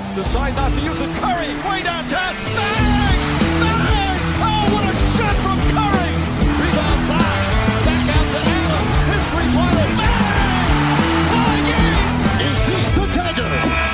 Decide not to use it. Curry, way downtown. Bang! Bang! Oh, what a shot from Curry! Rebound pass. Back out to Allen. His three-pointer. Bang! Tie game! Is this the dagger?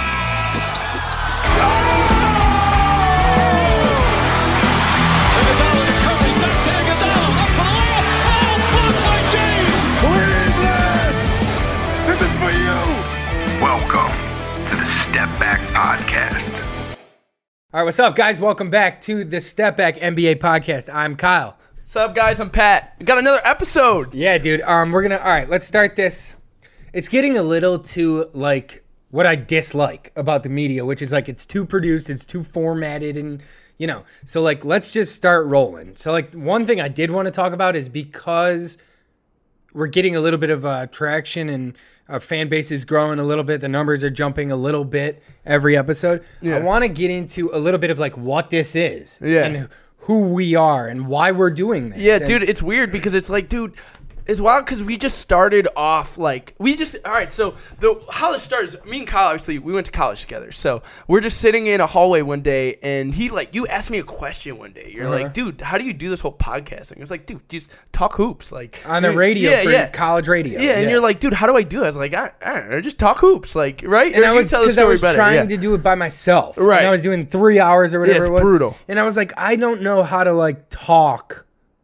Iguodala to Curry. Back to Iguodala. Up for the layup. Oh, blocked by James! Cleveland! This is for you! Welcome to the Step Back Podcast. All right, what's up, guys? Welcome back to the Step Back NBA Podcast. I'm Kyle. What's up, guys? I'm Pat. We got another episode. Yeah, dude. All right, let's start this. It's getting a little too, like, what I dislike about the media, which is, like, it's too produced, it's too formatted, and, you know. So, like, let's just start rolling. So, like, one thing I did want to talk about is because we're getting a little bit of traction and our fan base is growing a little bit. The numbers are jumping a little bit every episode. Yeah. I want to get into a little bit of like what this is Yeah. and who we are and why we're doing this. Yeah, And- dude, it's weird because it's like, dude, it's wild because we just started off like, all right, so how this started is me and Kyle, obviously, we went to college together. So we're just sitting in a hallway one day and you asked me a question one day. You're like, dude, how do you do this whole podcasting? I was like, dude, just talk hoops. Like on the radio for college radio. Yeah, and you're like, dude, how do I do it? I was like, I don't know, just talk hoops. Like, right? And I was, tell the because I story was better. trying Yeah. to do it by myself. Right. And I was doing 3 hours or whatever it's it was. brutal. And I was like, I don't know how to like talk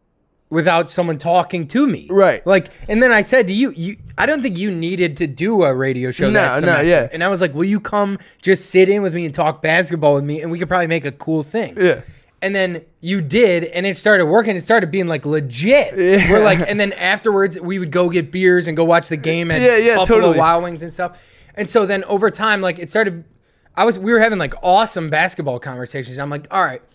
without someone talking to me. Right. Like, and then I said to you, I don't think you needed to do a radio show that semester. yeah. And I was like, will you come just sit in with me and talk basketball with me and we could probably make a cool thing. Yeah. And then you did, and it started working. It started being like legit. Yeah. We're like, and then afterwards we would go get beers and go watch the game at Buffalo totally. Wild Wings and stuff. And so then over time, like it started, we were having like awesome basketball conversations. I'm like, all right,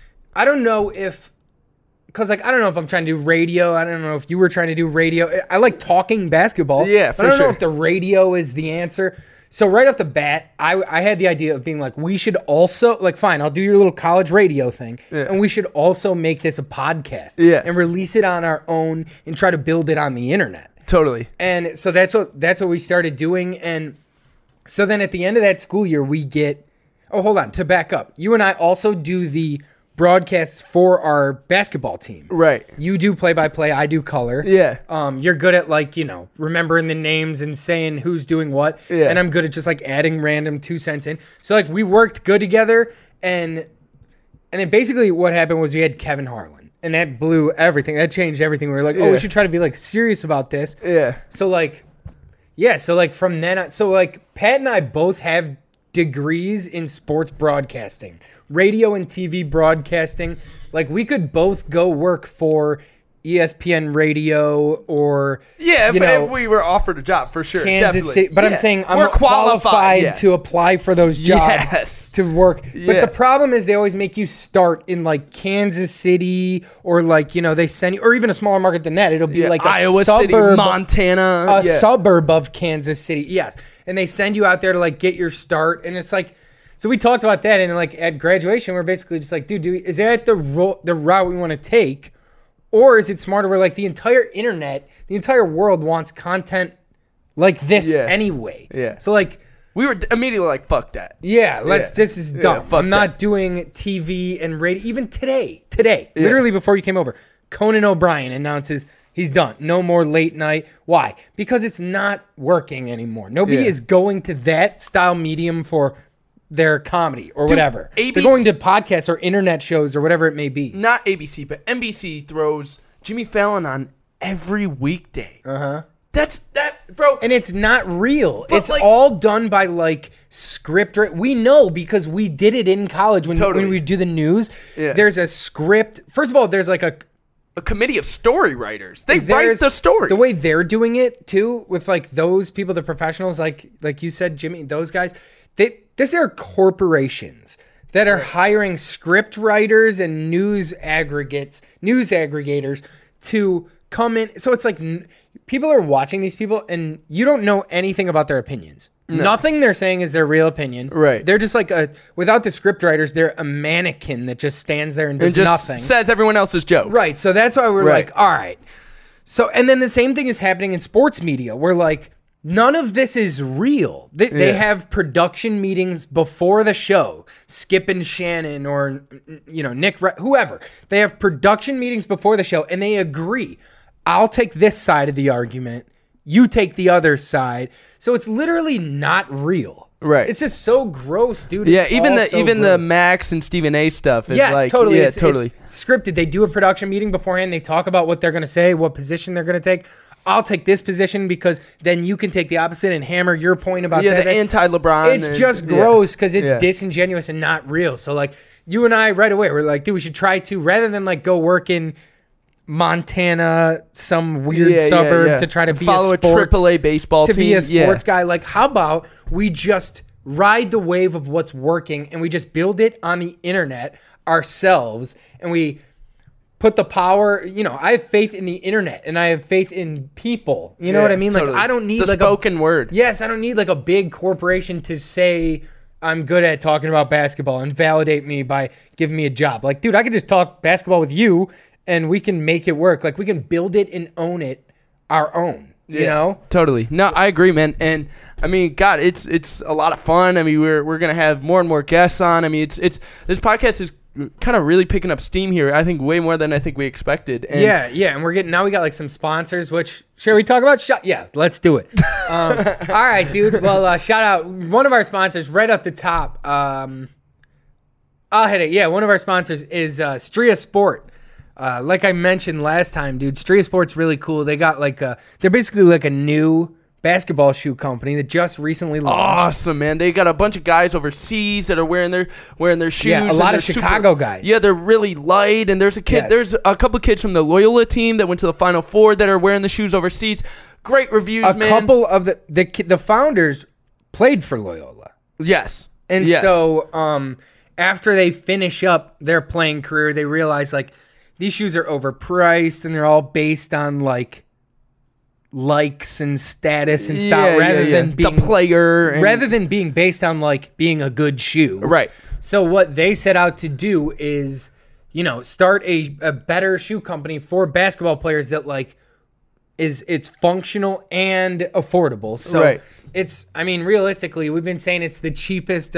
I don't know if, because like I don't know if I'm trying to do radio. I don't know if you were trying to do radio. I like talking basketball. Yeah, but I don't know sure. if the radio is the answer. So right off the bat, I had the idea of being like, we should also, like, fine, I'll do your little college radio thing, and we should also make this a podcast and release it on our own and try to build it on the internet. Totally. And so that's what we started doing. And so then at the end of that school year, we get, hold on, to back up. You and I also do the broadcasts for our basketball team. Right. You do play-by-play, I do color. Yeah. You're good at like, you know, remembering the names and saying who's doing what. Yeah. And I'm good at just like adding random 2 cents in. So like we worked good together and then basically what happened was we had Kevin Harlan and that blew everything. That changed everything. We were like, oh, we should try to be like serious about this. Yeah. So like, yeah, so like from then on, so like Pat and I both have degrees in sports broadcasting, radio and TV broadcasting. Like we could both go work for ESPN Radio or if we were offered a job for sure, Kansas definitely. City. But I'm saying I'm qualified to apply for those jobs to work. But the problem is they always make you start in like Kansas City or like, you know, they send you, or even a smaller market than that. It'll be like Iowa a suburb, City, Montana, a suburb of Kansas City. Yes. And they send you out there to like get your start. And it's like, so we talked about that. And like at graduation, we're basically just like, dude, is that the route we want to take? Or is it smarter where like the entire internet, the entire world wants content like this anyway? Yeah. So like we were immediately like, fuck that. Yeah, this is dumb. fuck I'm not doing TV and radio. Even today, literally before you came over, Conan O'Brien announces he's done. No more late night. Why? Because it's not working anymore. Nobody is going to that style medium for their comedy or whatever. ABC, they're going to podcasts or internet shows or whatever it may be. Not ABC, but NBC throws Jimmy Fallon on every weekday. That's that, bro. And it's not real. But it's like, all done by like script. We know because we did it in college when we do the news. Yeah. There's a script. First of all, there's like a committee of story writers. They write the stories. The way they're doing it too, with like those people, the professionals, like you said, Jimmy, those guys. These are corporations that are hiring script writers and news aggregators to come in. So it's like people are watching these people and you don't know anything about their opinions. No. Nothing they're saying is their real opinion. Right. They're just like without the script writers, they're a mannequin that just stands there and does just nothing. Says everyone else's jokes. Right. So that's why we're like, all right. So, and then the same thing is happening in sports media. We're like, none of this is real. They have production meetings before the show. Skip and Shannon or, Nick, whoever. They have production meetings before the show, and they agree. I'll take this side of the argument. You take the other side. So it's literally not real. Right. It's just so gross, dude. Yeah, It's even all the so even gross. the Max and Stephen A stuff is Yes, like totally. Yeah, It's totally. scripted. They do a production meeting beforehand. They talk about what they're going to say, what position they're going to take. I'll take this position because then you can take the opposite and hammer your point about that. The anti-LeBron. It's just gross because it's Yeah. disingenuous and not real. So like you and I right away, we're like, dude, we should try to, rather than like go work in Montana, some weird suburb to try to be follow a sports, AAA baseball to team. be a sports guy. Like, how about we just ride the wave of what's working and we just build it on the internet ourselves and we put the power, I have faith in the internet and I have faith in people. You know what I mean? Totally. Like, I don't need the like spoken word. Yes, I don't need like a big corporation to say I'm good at talking about basketball and validate me by giving me a job. Like, dude, I could just talk basketball with you and we can make it work. Like, we can build it and own it our own, you know? Totally. No, I agree, man. And I mean, God, it's a lot of fun. I mean, we're gonna have more and more guests on. I mean, it's this podcast is kind of really picking up steam here. I think way more than I think we expected. And Yeah, and we got like some sponsors. Which should we talk about? Yeah, let's do it. All right, dude. Well, shout out one of our sponsors right at the top. I'll hit it. Yeah, one of our sponsors is Stria Sport. Like I mentioned last time, dude, Stria Sport's really cool. They got like they're basically like a new basketball shoe company that just recently launched. Awesome, man. They got a bunch of guys overseas that are wearing their shoes. Yeah, a and lot they're of Chicago guys. Yeah, they're really light. And there's a kid. Yes. There's a couple kids from the Loyola team that went to the Final Four that are wearing the shoes overseas. Great reviews, man. A couple of the founders played for Loyola. Yes. And Yes. so after they finish up their playing career, they realize like these shoes are overpriced and they're all based on like likes and status and stuff rather than being the player and, rather than being based on like being a good shoe. Right. So what they set out to do is, start a better shoe company for basketball players that like it's functional and affordable. So Right. realistically, we've been saying it's the cheapest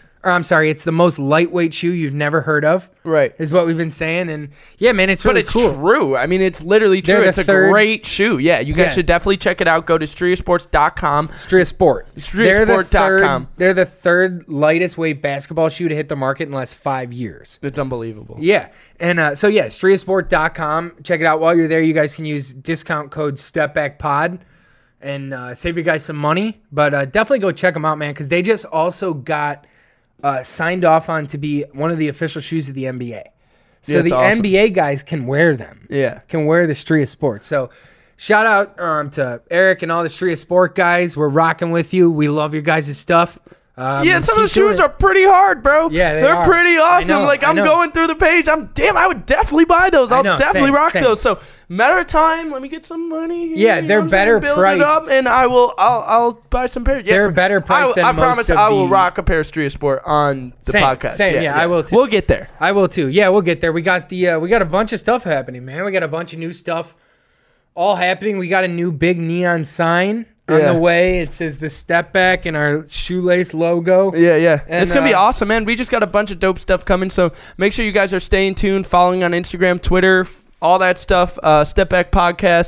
it's the most lightweight shoe you've never heard of. Right. Is what we've been saying. And yeah, man, it's really But it's cool. true. I mean, it's literally true. They're the It's a third- great shoe. Yeah, you guys Yeah. should definitely check it out. Go to StriaSports.com. Stria Sport. StriaSport.com. They're the third lightest weight basketball shoe to hit the market in the last 5 years. It's unbelievable. Yeah. And StriaSport.com. Check it out. While you're there, you guys can use discount code StepBackPod and save you guys some money. But definitely go check them out, man, because they just also got signed off on to be one of the official shoes of the NBA. So Yeah, the it's awesome. NBA guys can wear them. Yeah. Can wear the Stria Sport. So shout out to Eric and all the Stria Sport guys. We're rocking with you. We love your guys' stuff. Yeah, some of the keep doing shoes it. are pretty hard, bro. Yeah, they're are. pretty awesome. I know, Like I I'm know. going through the page. I would definitely buy those. I'll know, definitely same, rock same. those. So matter of time. Let me get some money. Here, Yeah, you know they're what I'm saying? better Build it up, priced. and I'll buy some pairs. Yeah, They're better priced than I most promise of I will the- rock a pair of Stria Sport on the Same, podcast. same, yeah, I will too. We'll get there. I will too. Yeah, we'll get there. We got we got a bunch of stuff happening, man. We got a bunch of new stuff all happening. We got a new big neon sign on Yeah. the way. It says the Step Back and our shoelace logo. Yeah. And, It's going to be awesome, man. We just got a bunch of dope stuff coming, so make sure you guys are staying tuned, following on Instagram, Twitter, all that stuff, Step Back Podcast.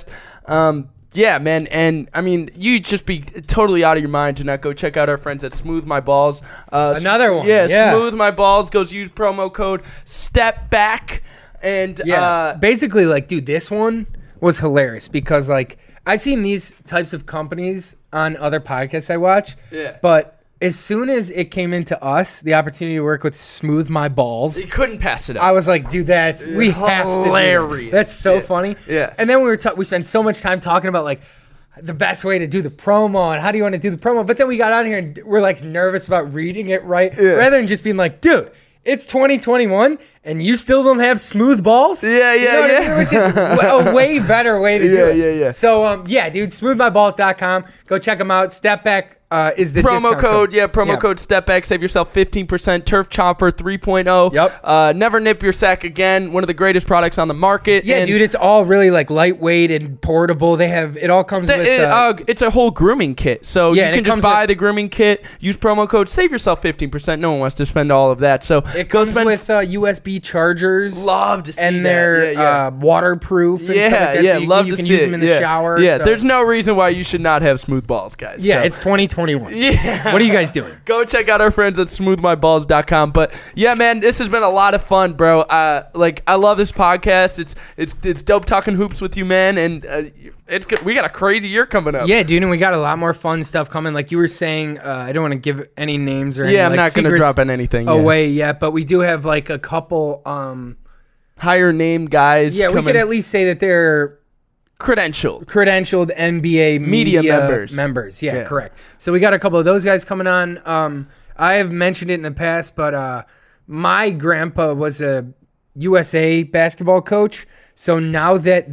Yeah, man, and I mean, you'd just be totally out of your mind to not go check out our friends at Smooth My Balls. Another one, Yeah, yeah. Smooth My Balls. Goes use promo code Step Back, and basically, like, dude, this one was hilarious because, like, I've seen these types of companies on other podcasts I watch. Yeah. But as soon as it came into us, the opportunity to work with Smooth My Balls, you couldn't pass it up. I was like, dude, we have to do that. Hilarious. That's so Yeah. funny. Yeah. And then we spent so much time talking about like the best way to do the promo and how do you want to do the promo. But then we got on here and we're like nervous about reading it right rather than just being like, dude, it's 2021 and you still don't have smooth balls? Yeah, You know what I mean? Which is a way better way to do it. Yeah. So, dude, smoothmyballs.com. Go check them out. Step Back is the promo discount code. Yeah, promo Yeah. code STEPBACK. Save yourself 15%. Turf Chopper 3.0. Yep. Never nip your sack again. One of the greatest products on the market. Yeah, And dude, it's all really like lightweight and portable. It all comes with. it's a whole grooming kit. So Yeah, you and can it just comes buy with- the grooming kit, use promo code, save yourself 15%. No one wants to spend all of that. So It go comes spend. with USB chargers. Love to see and that. they're Yeah. waterproof and stuff like that. Yeah, so you, love you to can see use it. them in the Yeah. shower. Yeah, so- there's no reason why you should not have smooth balls, guys. Yeah, So- it's 2021. Yeah. What are you guys doing? Go check out our friends at smoothmyballs.com. But yeah, man, this has been a lot of fun, bro. I love this podcast. It's dope talking hoops with you, man. And it's good. We got a crazy year coming up. Yeah, dude, and we got a lot more fun stuff coming. Like you were saying, I don't want to give any names or any, Yeah, I'm like, not gonna secrets drop in anything away yet, but we do have like a couple. Higher name guys. Yeah, we coming. could at least say that they're credentialed. credentialed NBA Media members. Yeah, Yeah. correct. So we got a couple of those guys coming on. I have mentioned it in the past, but my grandpa was a USA basketball coach. So now that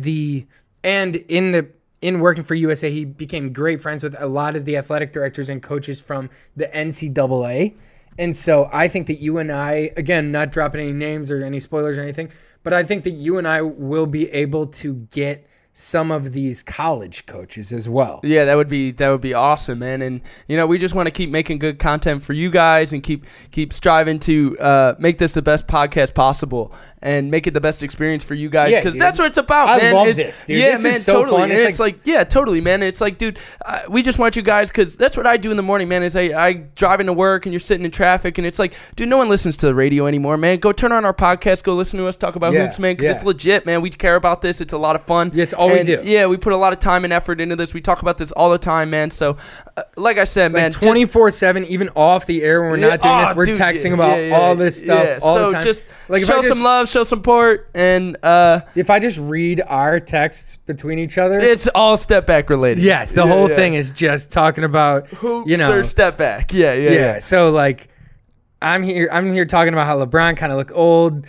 in working for USA, he became great friends with a lot of the athletic directors and coaches from the NCAA. And so I think that you and I, again, not dropping any names or any spoilers or anything, but I think that you and I will be able to get some of these college coaches as well. Yeah, that would be awesome, man. And we just want to keep making good content for you guys and keep striving to make this the best podcast possible and make it the best experience for you guys, Yeah, because dude. that's what it's about, I man. love this, dude. Yeah, This is man, so totally. fun. And It's it's like, yeah, totally, man. It's like, dude, we just want you guys, because that's what I do in the morning, man, is I drive into work and you're sitting in traffic and it's like, dude, no one listens to the radio anymore, man. Go turn on our podcast, go listen to us talk about Yeah, hoops, man, because yeah. it's legit, man. We care about this. It's a lot of fun. Yeah, it's all we And, do. Yeah, we put a lot of time and effort into this. We talk about this all the time, man. So, like I said, man, Like 24/7, even off the air when we're not doing this, we're texting about all this stuff all so the time. just Like if show I just, some love, show support, and if I just read our texts between each other, it's all step back related. yes, the whole thing is just talking about hoops or step back. Yeah. So like, I'm here talking about how LeBron kind of looked old.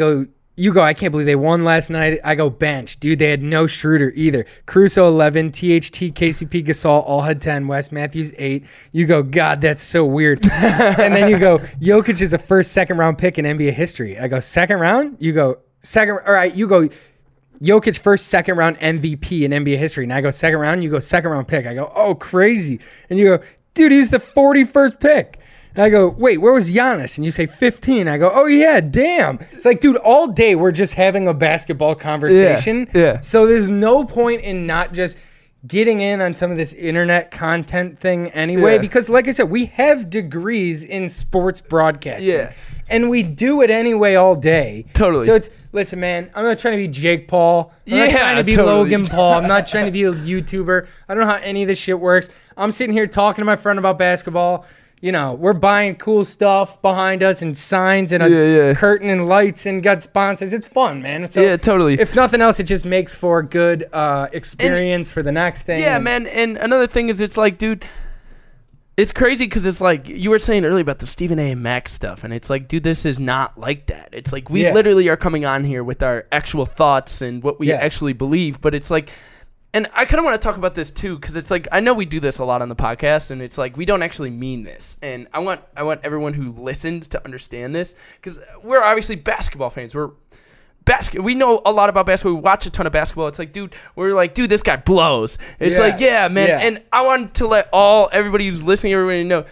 You go, I can't believe they won last night. I go, bench. Dude, they had no Schroeder either. Caruso 11, THT, KCP, Gasol all had 10, Wes Matthews 8. You go, God, that's so weird. And then you go, Jokic is a second round pick in NBA history. I go, second round? You go, second. All right, you go, Jokic second round MVP in NBA history. And I go, second round? You go, second round pick. I go, oh, crazy. And you go, dude, he's the 41st pick. And I go, wait, where was Giannis? And you say 15. I go, oh, yeah, damn. It's like, dude, all day we're just having a basketball conversation. Yeah. So there's no point in not just getting in on some of this internet content thing anyway. Yeah. Because like I said, we have degrees in sports broadcasting. Yeah. And we do it anyway all day. Totally. So listen, man, I'm not trying to be Jake Paul. I'm not Yeah, trying to be totally. Logan Paul. I'm not trying to be a YouTuber. I don't know how any of this shit works. I'm sitting here talking to my friend about basketball. We're buying cool stuff behind us and signs and a curtain and lights and got sponsors. It's fun, man. So Yeah, totally. If nothing else, it just makes for a good experience for the next thing. Yeah, man. And another thing is, it's like, dude, it's crazy because it's like you were saying earlier about the Stephen A. and Max stuff, and it's like, dude, this is not like that. It's like we literally are coming on here with our actual thoughts and what we actually believe, but it's like. And I kind of want to talk about this too, because it's like, I know we do this a lot on the podcast, and it's like we don't actually mean this. And I want everyone who listens to understand this, because we're obviously basketball fans. We know a lot about basketball. We watch a ton of basketball. It's like, dude, we're like, dude, this guy blows. It's like, yeah, man. Yeah. And I want to let everybody who's listening, everybody know,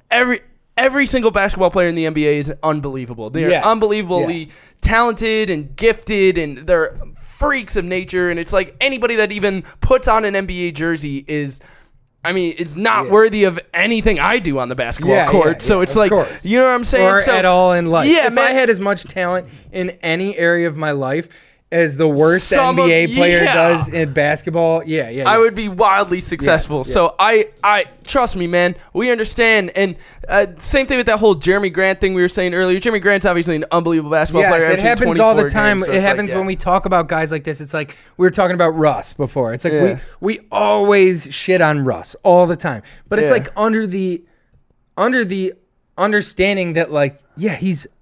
every single basketball player in the NBA is unbelievable. They're unbelievably talented and gifted, and they're freaks of nature. And it's like anybody that even puts on an NBA jersey is, I mean, it's not worthy of anything I do on the basketball court. So it's like, course. you know what I'm saying? Or at all in life. Yeah, if man. I had as much talent in any area of my life as the worst Some of- NBA player yeah. does in basketball, I would be wildly successful. Yes, yeah. So I trust me, man. We understand. And same thing with that whole Jeremy Grant thing we were saying earlier. Jeremy Grant's obviously an unbelievable basketball player. Yes, it averaging happens all the 24 time. games, so It it's like, happens when we talk about guys like this. It's like we were talking about Russ before. It's like we always shit on Russ all the time. But it's like under the understanding that, like, yeah, he's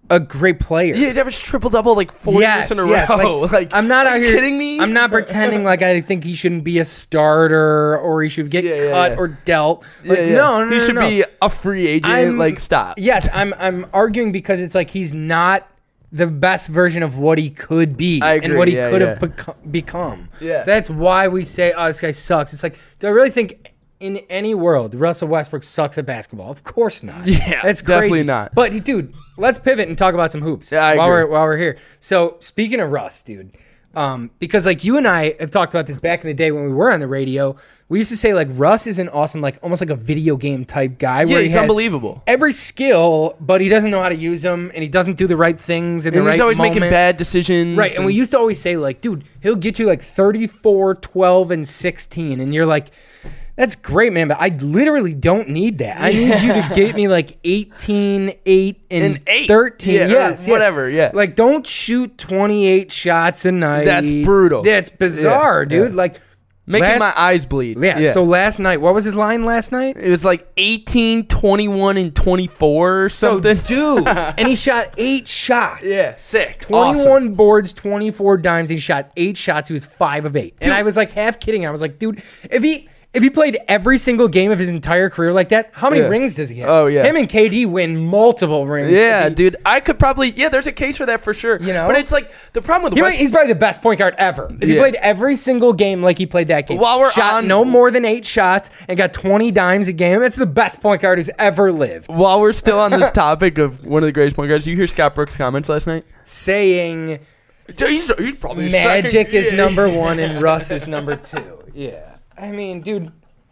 a great player. Yeah, he averaged triple-double like 4 years in a row. Like, I'm not out are you here kidding me? I'm not pretending like I think he shouldn't be a starter or he should get cut or dealt. Like, no, He should no. be a free agent. Like, stop. Yes, I'm arguing because it's like he's not the best version of what he could be I agree, and what he yeah, could yeah. have become. Yeah. So that's why we say, oh, this guy sucks. It's like, do I really think in any world Russell Westbrook sucks at basketball? Of course not. Yeah, that's crazy. definitely not. But dude, let's pivot and talk about some hoops Yeah, I while agree. we're here. So speaking of Russ, dude, because like you and I have talked about this back in the day when we were on the radio. We used to say like Russ is an awesome, like almost like a video game type guy. Yeah, where he he's has unbelievable. every skill, but he doesn't know how to use them, and he doesn't do the right things in the And right he's always moment. making bad decisions. Right, and we used to always say like, dude, he'll get you like 34, 12, and 16, and you're like, that's great, man, but I literally don't need that. I need you to get me like 18, 8, and 8. 13. Yeah, or yes, whatever, yeah. Like, don't shoot 28 shots a night. That's brutal. That's bizarre, Yeah, dude. yeah. Like, Making my eyes bleed. Yeah, so last night, what was his line last night? it was like 18, 21, and 24 or So, something. dude, and he shot 8 shots. Yeah, sick. 21 Awesome. boards, 24 dimes. He shot 8 shots. He was 5 of 8. And I was like half kidding. I was like, dude, if he played every single game of his entire career like that, how many Yeah. rings does he have? Oh, yeah. Him and KD win multiple rings. Yeah, If he- dude. I could probably, there's a case for that for sure. You know? But it's like, the problem with He's probably the best point guard ever. If he Yeah. played every single game like he played that game, While we're shot on- no more than 8 shots and got 20 dimes a game, that's the best point guard who's ever lived. while we're still on this topic of one of the greatest point guards, did you hear Scott Brooks' comments last night? Saying He's probably Magic is second. number 1 and Russ is number 2. Yeah. I mean, dude.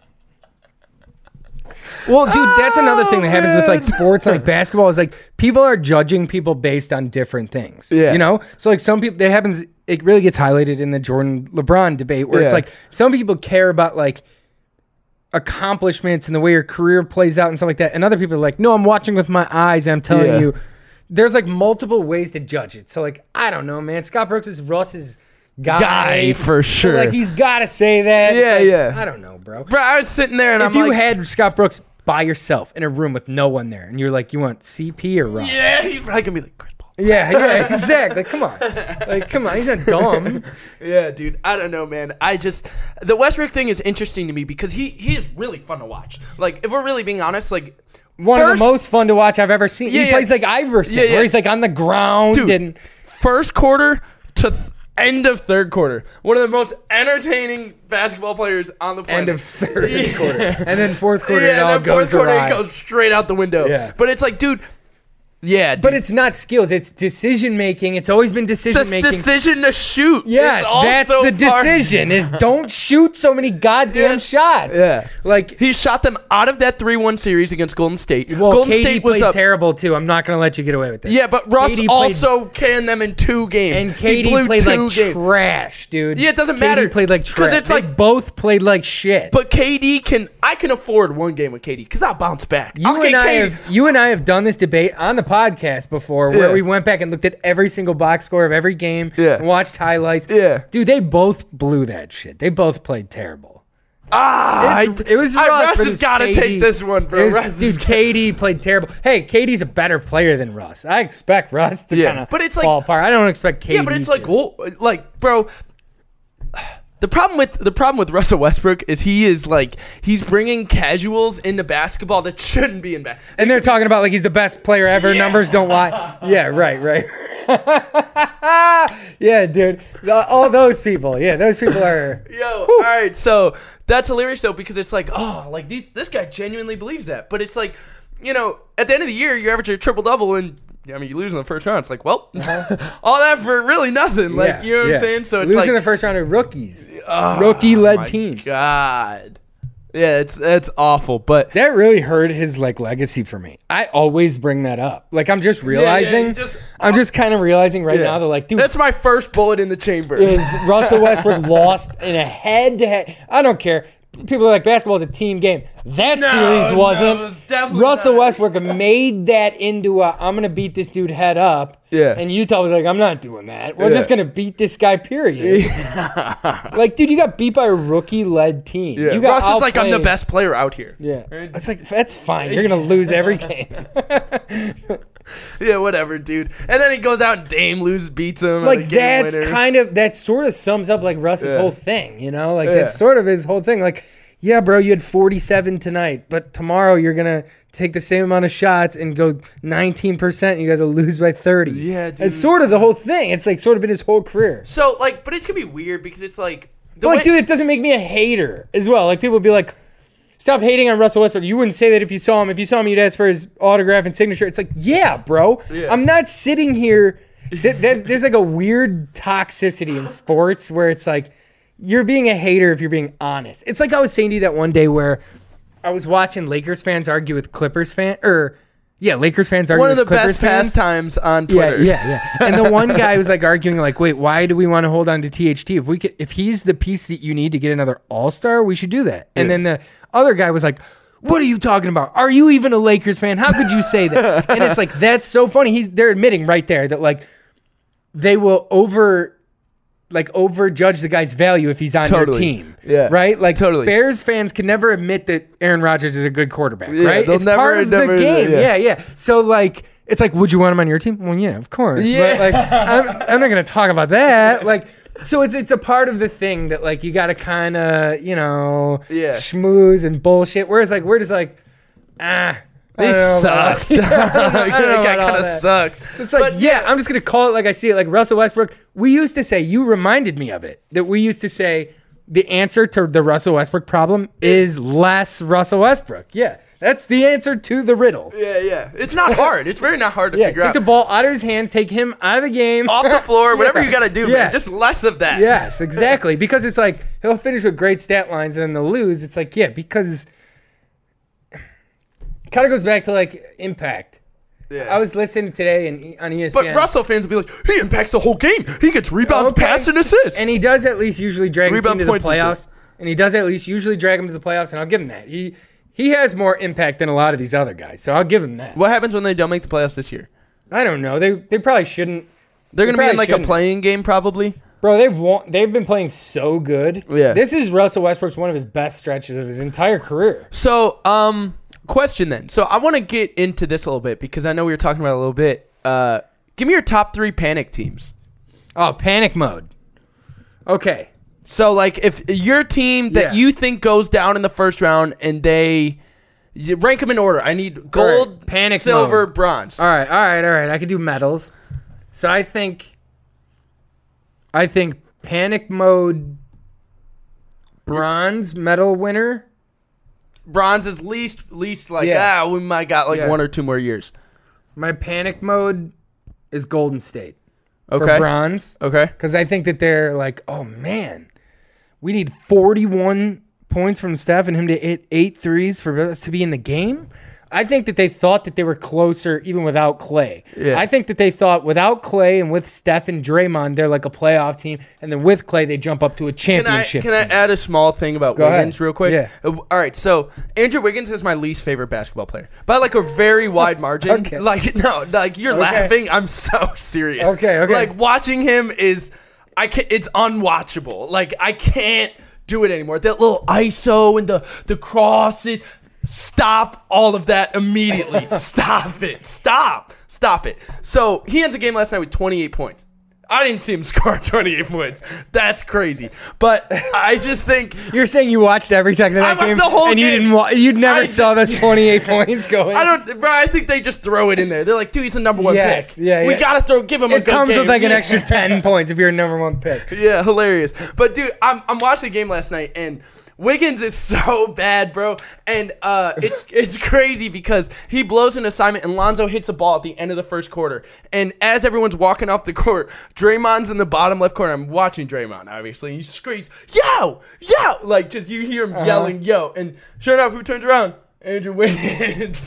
Well, dude, that's another thing that happens with like sports, like basketball, is like people are judging people based on different things. Yeah. You know? So like some people, it really gets highlighted in the Jordan LeBron debate where it's Yeah. like some people care about like accomplishments and the way your career plays out and stuff like that. And other people are like, no, I'm watching with my eyes and I'm telling Yeah. you. There's like multiple ways to judge it. So like, I don't know, man. Scott Brooks is Russ's guy. For So, sure. like he's got to say that. It's Yeah, like, yeah. I don't know, bro. Bro, I was sitting there and If I'm you like, had Scott Brooks by yourself in a room with no one there, and you're like, you want CP or Russ? yeah, he's probably gonna be like Chris Paul. Yeah, exactly. Come on, he's not dumb. Yeah, dude. I don't know, man. The Westbrook thing is interesting to me because he is really fun to watch. Like, if we're really being honest, like One of first- the most fun to watch I've ever seen. Yeah, He yeah. plays like Iverson, Yeah, yeah. where he's like on the ground Dude, and first quarter to end of third quarter, one of the most entertaining basketball players on the planet. end of third quarter, and then fourth quarter it yeah, all then fourth goes quarter awry. it goes straight out the window. Yeah. But it's like, dude, yeah, But it's not skills; it's decision making. It's always been decision the making. decision to shoot. Yes, is that's also the part- decision: is don't shoot so many goddamn Yeah. shots. Yeah. like He shot them out of that 3-1 series against Golden State. well, Golden KD State was played up. terrible too. I'm not gonna let you get away with that. Yeah, but Russ KD played- also canned them in 2 games. And He KD blew played 2 like games. trash, dude. Yeah, it doesn't KD matter. played like 'Cause trash. it's They like- both played like shit. But I can afford 1 game with KD because I'll bounce back. you I'll get KD. you and I have done this debate on the podcast before, where Yeah. we went back and looked at every single box score of every game, Yeah. and watched highlights. Yeah. dude, they both blew that shit. They both played terrible. It It was Russ. Russ but it has was got to KD. take this one, bro. It was- Russ has dude, got- KD played terrible. Hey, KD's a better player than Russ. I expect Russ to Yeah, kind of but it's like- fall apart. I don't expect KD. Yeah, but it's to. like, well, like, bro. The problem with Russell Westbrook is he's bringing casuals into basketball that shouldn't be in basketball. And they're talking about like he's the best player ever. Yeah. Numbers don't lie. Yeah, right. Yeah, dude. All those people. Yeah, those people are. Yo, all right, so that's hilarious though because it's like, oh, like this guy genuinely believes that, but it's like, you know, at the end of the year, you average a triple double, and I mean, you lose in the first round. It's like, well, all that for really nothing. Like, you know what I'm saying? So it's losing like the first round of rookies, oh, rookie-led my teams. God, yeah, that's awful, but. That really hurt his like legacy for me. I always bring that up. Like I'm just realizing. I'm just kind of realizing right now that like, dude, That's my first bullet in the chamber. is Russell Westbrook lost in a head-to-head? I don't care. People are like, basketball is a team game. That series wasn't. it was definitely Russell not. Westbrook made that into a, I'm going to beat this dude head up. Yeah. And Utah was like, I'm not doing that. We're Yeah. just going to beat this guy, period. Like, dude, you got beat by a rookie-led team. Yeah. You got Russ is like, I'm the outplayed. best player out here. Yeah. It's like, that's fine. You're going to lose every game. Yeah, whatever, dude. And then he goes out and Dame beats him. Like that sort of sums up like Russ's whole thing, you know? Like that's sort of his whole thing. Like, yeah, bro, you had 47 tonight, but tomorrow you're going to take the same amount of shots and go 19%. You guys will lose by 30. Yeah, dude. It's sort of the whole thing. It's like sort of been his whole career. So, like, but it's going to be weird because it's like... But, dude, it doesn't make me a hater as well. Like, people would be like, stop hating on Russell Westbrook. You wouldn't say that if you saw him. If you saw him, you'd ask for his autograph and signature. It's like, yeah, bro. Yeah. I'm not sitting here. There's like a weird toxicity in sports where it's like, you're being a hater if you're being honest. It's like I was saying to you that one day where I was watching Lakers fans argue with Clippers fans, Lakers fans argue with Clippers fans. One of the best pastimes on Twitter. Yeah. And the one guy was like arguing like, wait, why do we want to hold on to THT? If he's the piece that you need to get another All-Star, we should do that. And then the other guy was like, what are you talking about? Are you even a Lakers fan? How could you say that? And it's like, that's so funny. They're admitting right there that like they will overjudge the guy's value if he's on your team. Yeah. Right? Like Bears fans can never admit that Aaron Rodgers is a good quarterback, right? It's part of the game. Yeah. So like it's like, would you want him on your team? Well, yeah, of course. Yeah. But like I'm not gonna talk about that. Like so it's a part of the thing that like you gotta kinda, schmooze and bullshit. Whereas like we're just like, they sucked. That guy kind of sucks. So it's like, I'm just going to call it like I see it. Like Russell Westbrook, we used to say, you reminded me of it, that we used to say the answer to the Russell Westbrook problem is less Russell Westbrook. Yeah. That's the answer to the riddle. Yeah. It's not hard. It's very not hard to figure out. Take the ball out of his hands, take him out of the game. Off the floor, whatever you got to do, man. Just less of that. Yes, exactly. Because it's like, he'll finish with great stat lines and then they'll lose. It's like, because... kind of goes back to like impact. Yeah. I was listening today on ESPN. But Russell fans will be like, he impacts the whole game. He gets rebounds, passes, and assists. And he does at least usually drag his team to the playoffs. And he does at least usually drag him to the playoffs, and I'll give him that. He has more impact than a lot of these other guys, so I'll give him that. What happens when they don't make the playoffs this year? I don't know. They probably shouldn't. They're going to be in like a playing game probably. Bro, they've been playing so good. Yeah. This is Russell Westbrook's one of his best stretches of his entire career. So, question then. So I want to get into this a little bit because I know we were talking about it a little bit. Give me your top 3 panic teams. Oh, panic mode. Okay. So like if your team that you think goes down in the first round and you rank them in order. I need gold, panic silver, mode. Bronze. All right. I can do medals. So I think panic mode bronze medal winner. Bronze is least like, we might got like 1 or 2 more years. My panic mode is Golden State. Okay. For bronze. Okay. Because I think that they're like, oh, man, we need 41 points from Steph and him to hit 8 threes for us to be in the game. I think that they thought that they were closer even without Clay. Yeah. I think that they thought without Clay and with Steph and Draymond, they're like a playoff team. And then with Clay, they jump up to a championship team. Can I add a small thing about Wiggins real quick? Yeah. All right, so Andrew Wiggins is my least favorite basketball player. By like a very wide margin. Okay. Like, no, like you're laughing. I'm so serious. Okay. Like watching him it's unwatchable. Like I can't do it anymore. That little ISO and the crosses. Stop all of that immediately. Stop it. Stop it. So he ends the game last night with 28 points. I didn't see him score 28 points. That's crazy. But I just think you're saying you watched every second of that game, the whole and game. You never saw those 28 points going. I think they just throw it in there. They're like, dude, he's the number 1 pick. Yeah. We gotta give him a good game. It comes with like an extra 10 points if you're a number 1 pick. Yeah, hilarious. But dude, I'm watching the game last night and Wiggins is so bad, bro. And it's crazy because he blows an assignment and Lonzo hits a ball at the end of the first quarter. And as everyone's walking off the court, Draymond's in the bottom left corner. I'm watching Draymond, obviously. And he screams, yo! Like, just you hear him yelling, yo. And sure enough, who turns around? Andrew Wiggins.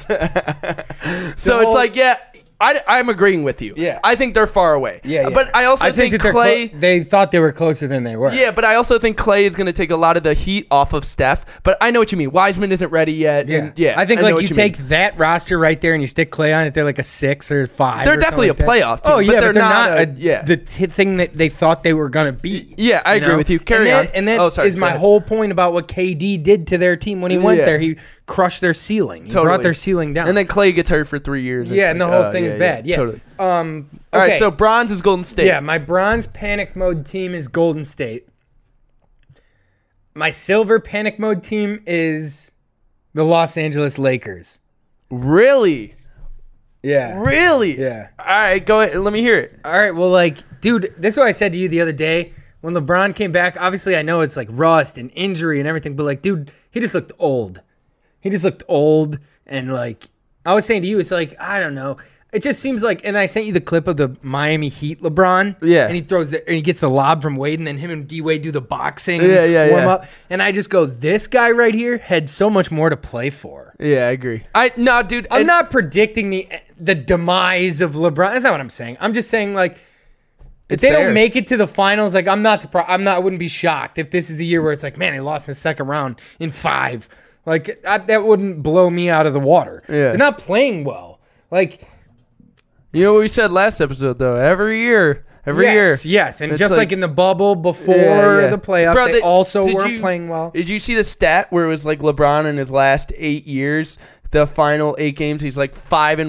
So it's like, I'm agreeing with you. Yeah. I think they're far away. Yeah. But I also think Clay... they thought they were closer than they were. Yeah, but I also think Clay is going to take a lot of the heat off of Steph. But I know what you mean. Wiseman isn't ready yet. Yeah. I think you take that roster right there and you stick Clay on it, they're like a 6 or 5. They're definitely a playoff team. Oh, yeah, but they're not the thing that they thought they were going to be. Yeah, I agree with you. Carry on. And that is my whole point about what KD did to their team when he went there. He crushed their ceiling. He brought their ceiling down. And then Clay gets hurt for 3 years. Yeah, and the whole thing is bad. Yeah. Totally. All All right, so bronze is Golden State. Yeah, my bronze panic mode team is Golden State. My silver panic mode team is the Los Angeles Lakers. Really? Yeah. Really? Yeah. All right, go ahead. Let me hear it. All right, well, like, dude, this is what I said to you the other day. When LeBron came back, obviously I know it's like rust and injury and everything, but like, dude, he just looked old. He just looked old, and like, I was saying to you, it's like, I don't know. It just seems like, and I sent you the clip of the Miami Heat LeBron. Yeah. And he gets the lob from Wade, and then him and D-Wade do the boxing Yeah. up. And I just go, this guy right here had so much more to play for. Yeah, I agree. Dude. I'm not predicting the demise of LeBron. That's not what I'm saying. I'm just saying, like, if they don't make it to the finals, like, I'm not surprised. I wouldn't be shocked if this is the year where it's like, man, they lost in the second round in 5. Like, that wouldn't blow me out of the water. Yeah. They're not playing well. Like, You know what we said last episode, though? Every year. Yes, and It's just like in the bubble before Yeah. the playoffs, Bro, they also did weren't you- playing well. Did you see the stat where it was like LeBron in his last 8 years, the final 8 games, he's like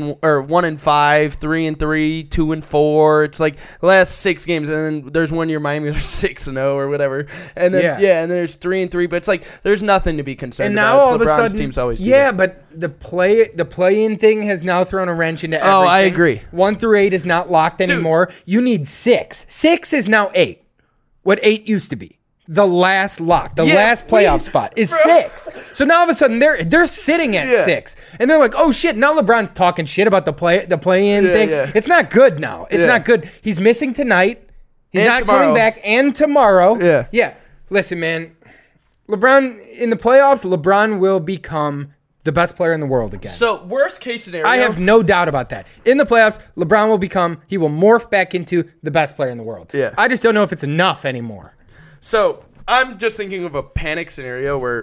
1-5, 3-3, 2-4. It's like the last 6 games, and then there's one year Miami was 6-0 or whatever, and then and there's 3-3. But it's like there's nothing to be concerned And now about. all of a LeBron's sudden, teams always do yeah, that. but the play-in thing has now thrown a wrench into everything. Oh, I agree. 1 through 8 is not locked anymore. You need 6. 6 is now 8. What 8 used to be. The last lock, last playoff spot is 6. So now all of a sudden they're sitting at 6, and they're like, oh shit! Now LeBron's talking shit about the play-in thing. Yeah. It's not good now. It's not good. He's missing tonight. He's And not tomorrow. coming back, and tomorrow. Yeah. Listen, man. LeBron in the playoffs. LeBron will become the best player in the world again. So worst case scenario, I have no doubt about that. In the playoffs, LeBron he will morph back into the best player in the world. Yeah. I just don't know if it's enough anymore. So I'm just thinking of a panic scenario where,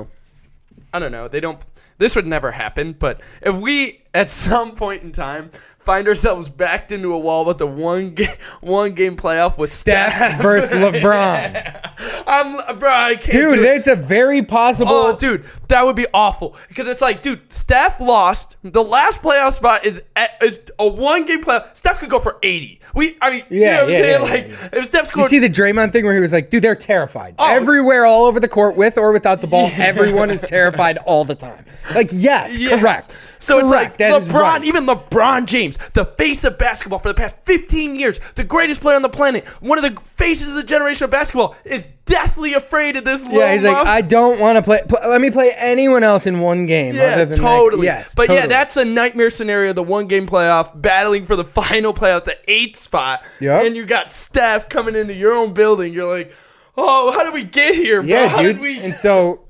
I don't know, this would never happen, but if we at some point in time find ourselves backed into a wall with the one game playoff with Steph versus LeBron. I can't Dude, do it. it's a very possible. Oh, dude, that would be awful. Because it's like, dude, Steph lost. The last playoff spot is a one-game playoff. Steph could go for 80. You know what I'm saying? If Steph Did scored... you see the Draymond thing where he was like, dude, they're terrified. Oh. Everywhere, all over the court, with or without the ball, everyone is terrified all the time. Like, yes. Correct. So it's like That is LeBron, right. even LeBron James, the face of basketball for the past 15 years, the greatest player on the planet, one of the faces of the generation of basketball, is deathly afraid of this. Yeah, he's like, I don't want to play. Let me play anyone else in one game. Yeah, other than totally. Yes, but totally. yeah, that's a nightmare scenario. The one-game playoff, battling for the final playoff, the 8th spot, Yep. and you got Steph coming into your own building. You're like, oh, how did we get here, bro? Yeah, How dude. did we? And so,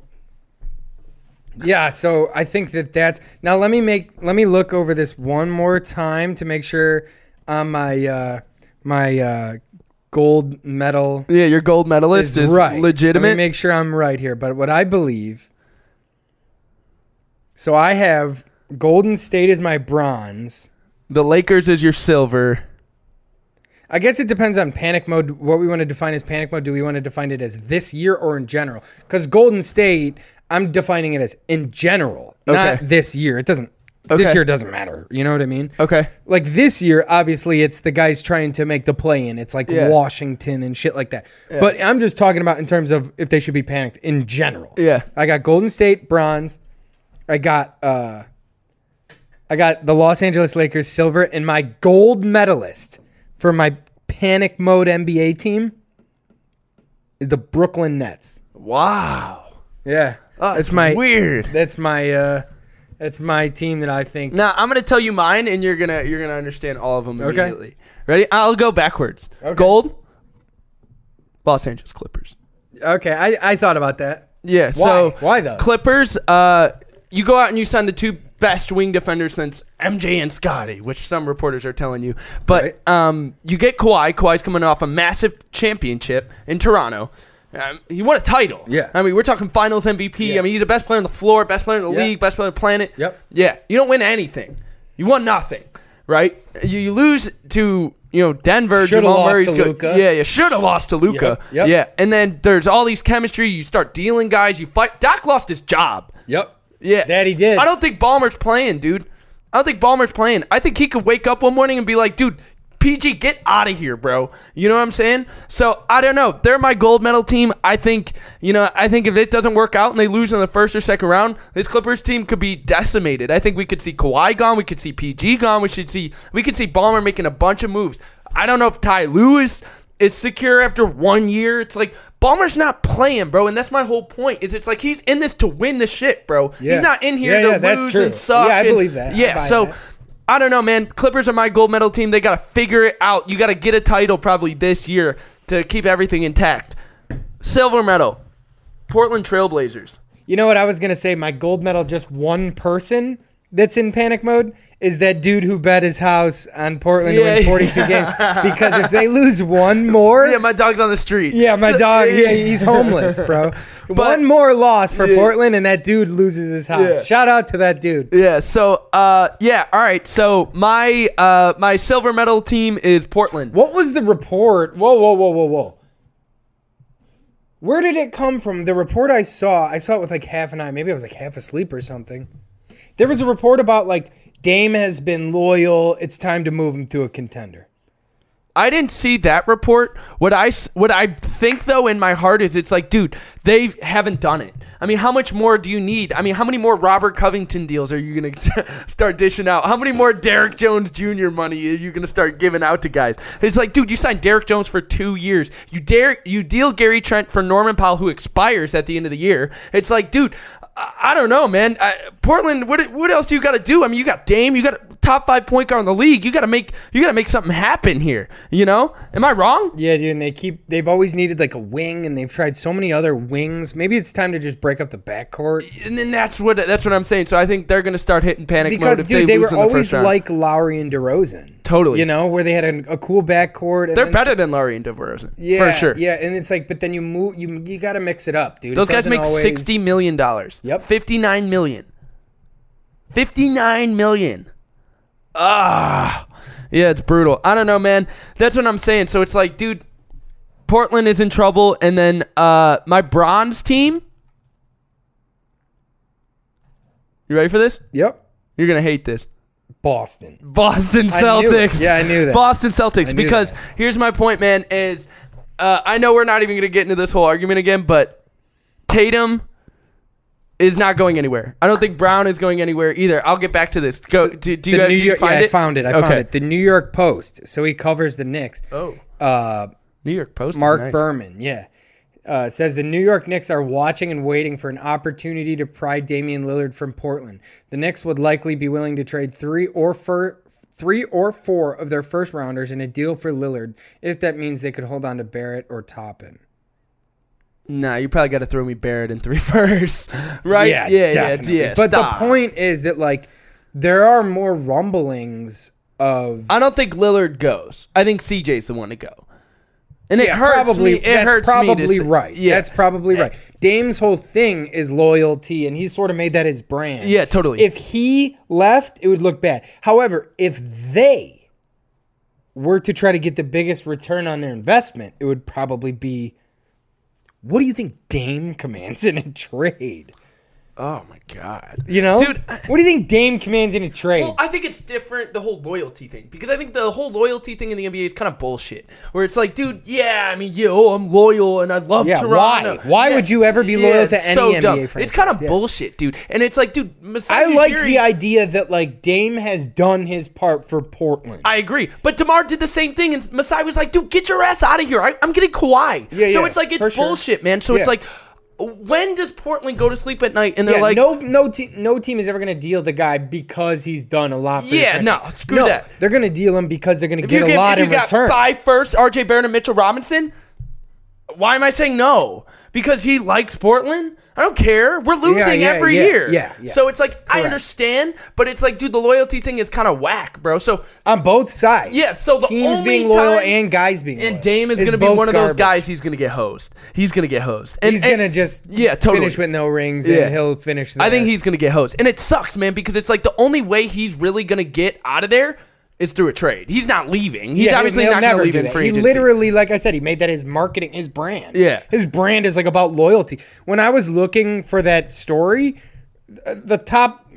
yeah, so I think that's now. Let me look over this one more time to make sure on my gold medal Yeah, your gold medalist is right. legitimate. Let me make sure I'm right here. But what I believe, so I have Golden State as my bronze. The Lakers is your silver. I guess it depends on panic mode, what we want to define as panic mode. Do we want to define it as this year or in general? Because Golden State, I'm defining it as in general, not Okay. this year. It doesn't. Okay. This year doesn't matter. You know what I mean? Okay. Like this year, obviously, it's the guys trying to make the play in. It's like Yeah. Washington and shit like that. But I'm just talking about in terms of if they should be panicked in general. Yeah. I got Golden State bronze. I got the Los Angeles Lakers silver, and my gold medalist for my panic mode NBA team is the Brooklyn Nets. Wow. Yeah. Oh, That's my weird. That's my team that I think. Now I'm gonna tell you mine, and you're gonna understand all of them immediately. Ready? I'll go backwards. Okay. Gold. Los Angeles Clippers. Okay, I thought about that. Yeah. So Why though? Clippers. You go out and you sign the 2 best wing defenders since MJ and Scotty, which some reporters are telling you. But you get Kawhi. Kawhi's coming off a massive championship in Toronto. He won a title. Yeah. I mean, we're talking finals MVP. Yeah. I mean, he's the best player on the floor, best player in the Yeah. league, best player on the planet. Yep. Yeah. You don't win anything. You won nothing, right? You lose to, Denver. Shoulda Jamal lost Murray's to good. Luka. Yeah, you should have lost to Luka. Yep. Yeah. And then there's all these chemistry. You start dealing guys. You fight. Doc lost his job. Yep. Yeah. That he did. I don't think Ballmer's playing, dude. I don't think Ballmer's playing. I think he could wake up one morning and be like, dude, PG, get out of here, bro. You know what I'm saying? So, I don't know. They're my gold medal team. I think if it doesn't work out and they lose in the first or second round, this Clippers team could be decimated. I think we could see Kawhi gone. We could see PG gone. We could see Ballmer making a bunch of moves. I don't know if Ty Lue is secure after 1 year. It's like Ballmer's not playing, bro, and that's my whole point. Is it's like he's in this to win the shit, bro. Yeah. He's not in here to that's lose true. and suck. Yeah, I and- believe that. I Yeah, buy so that. I don't know, man. Clippers are my gold medal team. They got to figure it out. You got to get a title probably this year to keep everything intact. Silver medal, Portland Trailblazers. You know what I was going to say? My gold medal, just one person that's in panic mode, is that dude who bet his house on Portland to win 42 games. Because if they lose one more... Yeah, my dog's on the street. Yeah, my dog, he's homeless, bro. One more loss for Portland, and that dude loses his house. Yeah. Shout out to that dude. Yeah, so, all right. So, my silver medal team is Portland. What was the report? Whoa. Where did it come from? The report I saw it with like half an eye. Maybe I was like half asleep or something. There was a report about like Dame has been loyal. It's time to move him to a contender. I didn't see that report. What I think, though, in my heart is it's like, dude, they haven't done it. I mean, how much more do you need? I mean, how many more Robert Covington deals are you going to start dishing out? How many more Derrick Jones Jr. money are you going to start giving out to guys? It's like, dude, you signed Derrick Jones for 2 years. You deal Gary Trent for Norman Powell, who expires at the end of the year. It's like, dude, I don't know, man. Portland, what else do you got to do? I mean, you got Dame, you got a top 5 point guard in the league. You got to make something happen here. You know? Am I wrong? Yeah, dude. And they've always needed like a wing, and they've tried so many other wings. Maybe it's time to just break up the backcourt. And then that's what I'm saying. So I think they're going to start hitting panic mode Because, if dude, they they lose were in the always first round. like Lowry and DeRozan. Totally. You know, where they had a cool backcourt. And They're then better than Larry and DeRozan. Yeah, for sure. Yeah, and it's like, but then you move, you got to mix it up, dude. Those It guys doesn't make always- $60 million. Yep. $59 million. $59 million. Yeah, it's brutal. I don't know, man. That's what I'm saying. So it's like, dude, Portland is in trouble, and then my bronze team. You ready for this? Yep. You're gonna hate this. Boston. Boston I knew it. Celtics. Yeah, I knew that. Boston Celtics. I knew Because that. here's my point, man, is I know we're not even going to get into this whole argument again, but Tatum is not going anywhere. I don't think Brown is going anywhere either. I'll get back to this. Go. Do you find it? I found it. I found it. The New York Post. So he covers the Knicks. Oh. Uh, New York Post Mark is nice. Berman, yeah. Says the New York Knicks are watching and waiting for an opportunity to pry Damian Lillard from Portland. The Knicks would likely be willing to trade three or four of their first rounders in a deal for Lillard if that means they could hold on to Barrett or Toppin. Nah, you probably got to throw me Barrett in 3 first, right? Yeah, definitely. But stop. the point is that like there are more rumblings of I don't think Lillard goes. I think CJ's the one to go. And it Yeah, hurts probably, me. It that's hurts me probably to say, right. Yeah. That's probably right. Dame's whole thing is loyalty, and he's sort of made that his brand. Yeah, totally. If he left, it would look bad. However, if they were to try to get the biggest return on their investment, it would probably be, what do you think Dame commands in a trade? Oh my God. You know? Dude, what do you think Dame commands in a trade? well, I think it's different, the whole loyalty thing. Because I think the whole loyalty thing in the NBA is kind of bullshit. Where it's like, dude, yeah, I mean, I'm loyal and I love Toronto. Why would you ever be loyal to any NBA franchise? It's kind of Yeah. bullshit, dude. And it's like, dude, Masai I like Ujiri- the idea that like Dame has done his part for Portland. I agree. But DeMar did the same thing, and Masai was like, dude, get your ass out of here. I'm getting Kawhi. Yeah, so yeah, it's like, for it's sure. bullshit, man. So it's Yeah. like, when does Portland go to sleep at night and they're Yeah, like, no team is ever going to deal the guy because he's done a lot for Yeah, the no, franchise. screw that. They're going to deal him because they're going to if you get a lot if in you got return. 5 first, RJ Barrett and Mitchell Robinson, why am I saying no? Because he likes Portland? I don't care. We're losing every year. Yeah. So it's like, I Correct. understand, but it's like, dude, the loyalty thing is kind of whack, bro. So, On both sides. Yeah, so the teams only being loyal time- and guys being loyal. and Dame is It's going to be both one of those garbage. guys. He's going to get hosed. He's going to get hosed. And, He's going to just totally. finish with no rings Yeah. and he'll finish I think he's going to get hosed. And it sucks, man, because it's like the only way he's really going to get out of there is through a trade. He's not leaving. He's obviously he'll not going to never leave do in that. free He agency. literally, like I said, he made that his marketing, his brand. Yeah. His brand is like about loyalty. When I was looking for that story, the top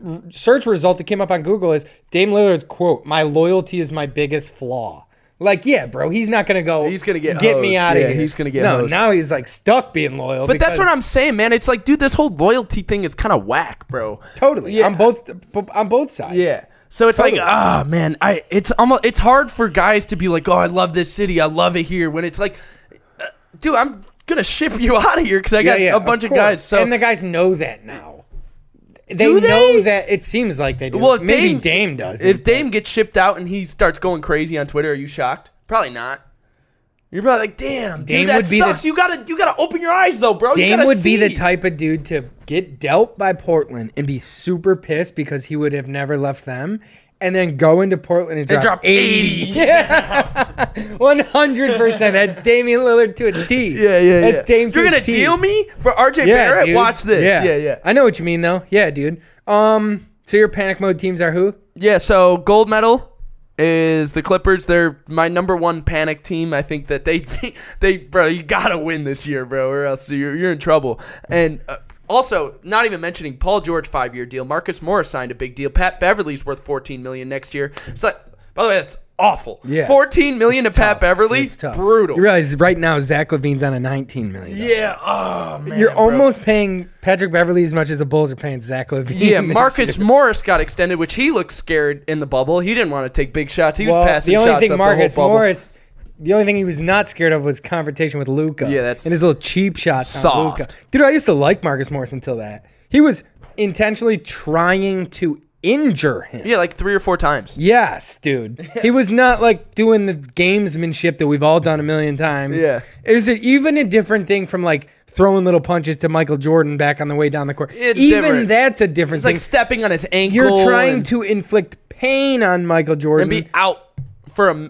search result that came up on Google is Dame Lillard's quote, "My loyalty is my biggest flaw." Like, yeah, bro, he's not going to go. He's gonna get me hosed. out of Yeah, here. he's gonna get no. hosed. Now he's like stuck being loyal. But that's what I'm saying, man. It's like, dude, this whole loyalty thing is kind of whack, bro. totally Yeah. on both sides. Yeah. So it's Totally. like, man, it's hard for guys to be like, oh, I love this city, I love it here. When it's like, dude, I'm gonna ship you out of here because I got a bunch of course. guys. So and the guys know that now. They Do they? know that. It seems like they do. well, if maybe Dame does. If Dame gets shipped out and he starts going crazy on Twitter, are you shocked? Probably not. You're probably like, damn, Dame dude, that would be sucks. the- You gotta open your eyes though, bro. You Dame gotta would be the see. type of dude to get dealt by Portland and be super pissed because he would have never left them, and then go into Portland and drop 80. Yeah, 100%. That's Damian Lillard to a T. Yeah. That's Dame to You're a gonna T. deal me for RJ Yeah, Barrett? dude. Watch this. Yeah. I know what you mean though. Yeah, dude. So your panic mode teams are who? Yeah, so gold medal is the Clippers. They're my number one panic team. I think that they bro, you gotta win this year, bro, or else you're in trouble. And also, not even mentioning Paul George 5-year deal. Marcus Morris signed a big deal. Pat Beverly's worth $14 million next year. It's like, by the way, that's awful. Yeah. $14 million It's to Pat tough. Beverly. It's tough. Brutal. You realize right now Zach LaVine's on a $19 million. Yeah. Oh man. You're bro. almost paying Patrick Beverly as much as the Bulls are paying Zach LaVine. Yeah, this Marcus year. Morris got extended, which he looked scared in the bubble. He didn't want to take big shots. He was passing the only shots thing up Marcus the whole bubble. Morris, the only thing he was not scared of was confrontation with Luka. Yeah, that's and his little cheap shots soft. on Luka. Dude, I used to like Marcus Morris until that. He was intentionally trying to injure him. Yeah, like 3 or 4 times. Yes, dude. He was not like doing the gamesmanship that we've all done a million times. Yeah. It was even a different thing from like throwing little punches to Michael Jordan back on the way down the court. It's even different. that's a different It's thing. like stepping on his ankle. You're trying and, to inflict pain on Michael Jordan. and be out for a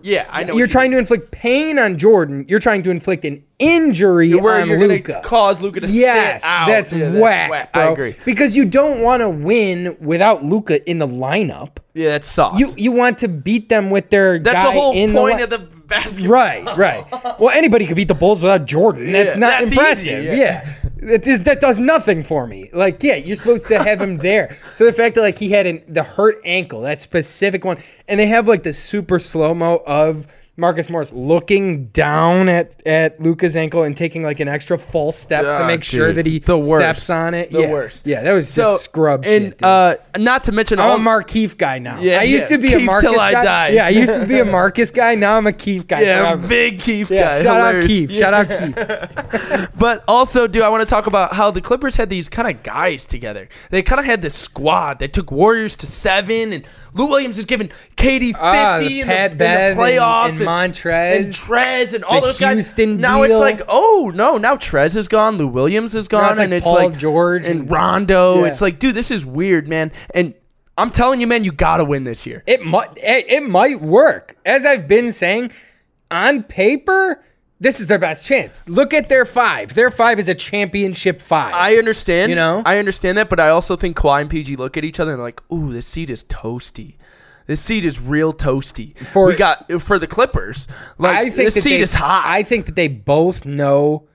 I know. You're trying to inflict pain on Jordan. You're trying to inflict an injury where on you're Luka. gonna cause Luka to Yes, sit out. that's Yeah, whack, bro. I agree. Because you don't want to win without Luka in the lineup. Yeah, that's soft. You want to beat them with their that's guy the whole in point the of the basketball. Right. Well, anybody could beat the Bulls without Jordan. That's Yeah, not that's impressive. easy, yeah. That does nothing for me. Like, yeah, you're supposed to have him there. So the fact that like he had the hurt ankle, that specific one, and they have like the super slow-mo of Marcus Morris looking down at Luka's ankle and taking like an extra false step to make sure dude. that he The worst. steps on it. The worst. Yeah, that was just scrub and, shit. Dude. not to mention I'm all a Markeith guy now. Yeah, I used to be a Keith Marcus till I guy. die. Yeah, I used to be a Marcus guy. Now I'm a Keith guy. yeah, forever. big Keith Yeah, guy. shout Hilarious. out Keith. Yeah. Shout out Keith. But also, dude, I want to talk about how the Clippers had these kind of guys together. They kind of had this squad. They took Warriors to 7, and Lou Williams is giving KD 50 in Pat the Bev playoffs, and Montrez. and Trez and all The those guys. Houston Now it's deal. like, oh no, now Trez is gone, Lou Williams is gone, it's like and it's Paul like George and and- Rondo. Yeah. It's like, dude, this is weird, man. And I'm telling you, man, you gotta win this year. It might work. As I've been saying, on paper, this is their best chance. Look at their 5. Their 5 is a championship 5. I understand. You know? I understand that, but I also think Kawhi and PG look at each other and they're like, ooh, this seat is toasty. This seat is real toasty. For the Clippers. Like, I think this seat is hot. I think that they both know.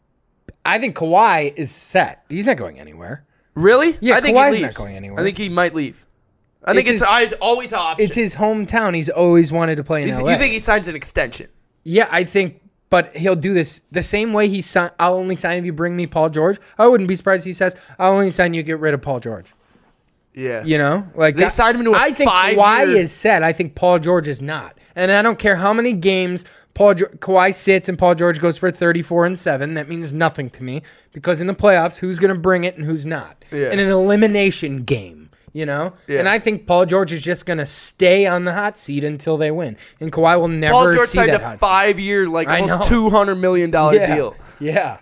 I think Kawhi is set. He's not going anywhere. Really? Yeah, I think Kawhi's he not leaves. going anywhere. I think he might leave. I think it's always an option. It's his hometown. He's always wanted to play in LA. You think he signs an extension? Yeah, I think, but he'll do this the same way he signed. I'll only sign if you bring me Paul George. I wouldn't be surprised if he says, I'll only sign you to get rid of Paul George. Yeah. You know? Like They signed him to a I think 5-year Kawhi is set. I think Paul George is not. And I don't care how many games Kawhi sits and Paul George goes for 34-7. That means nothing to me because in the playoffs, who's going to bring it and who's not? Yeah. In an elimination game. You know? Yeah. And I think Paul George is just going to stay on the hot seat until they win. And Kawhi will never Paul George see signed that a hot seat. 5-year, like I almost know. $200 million deal. Yeah.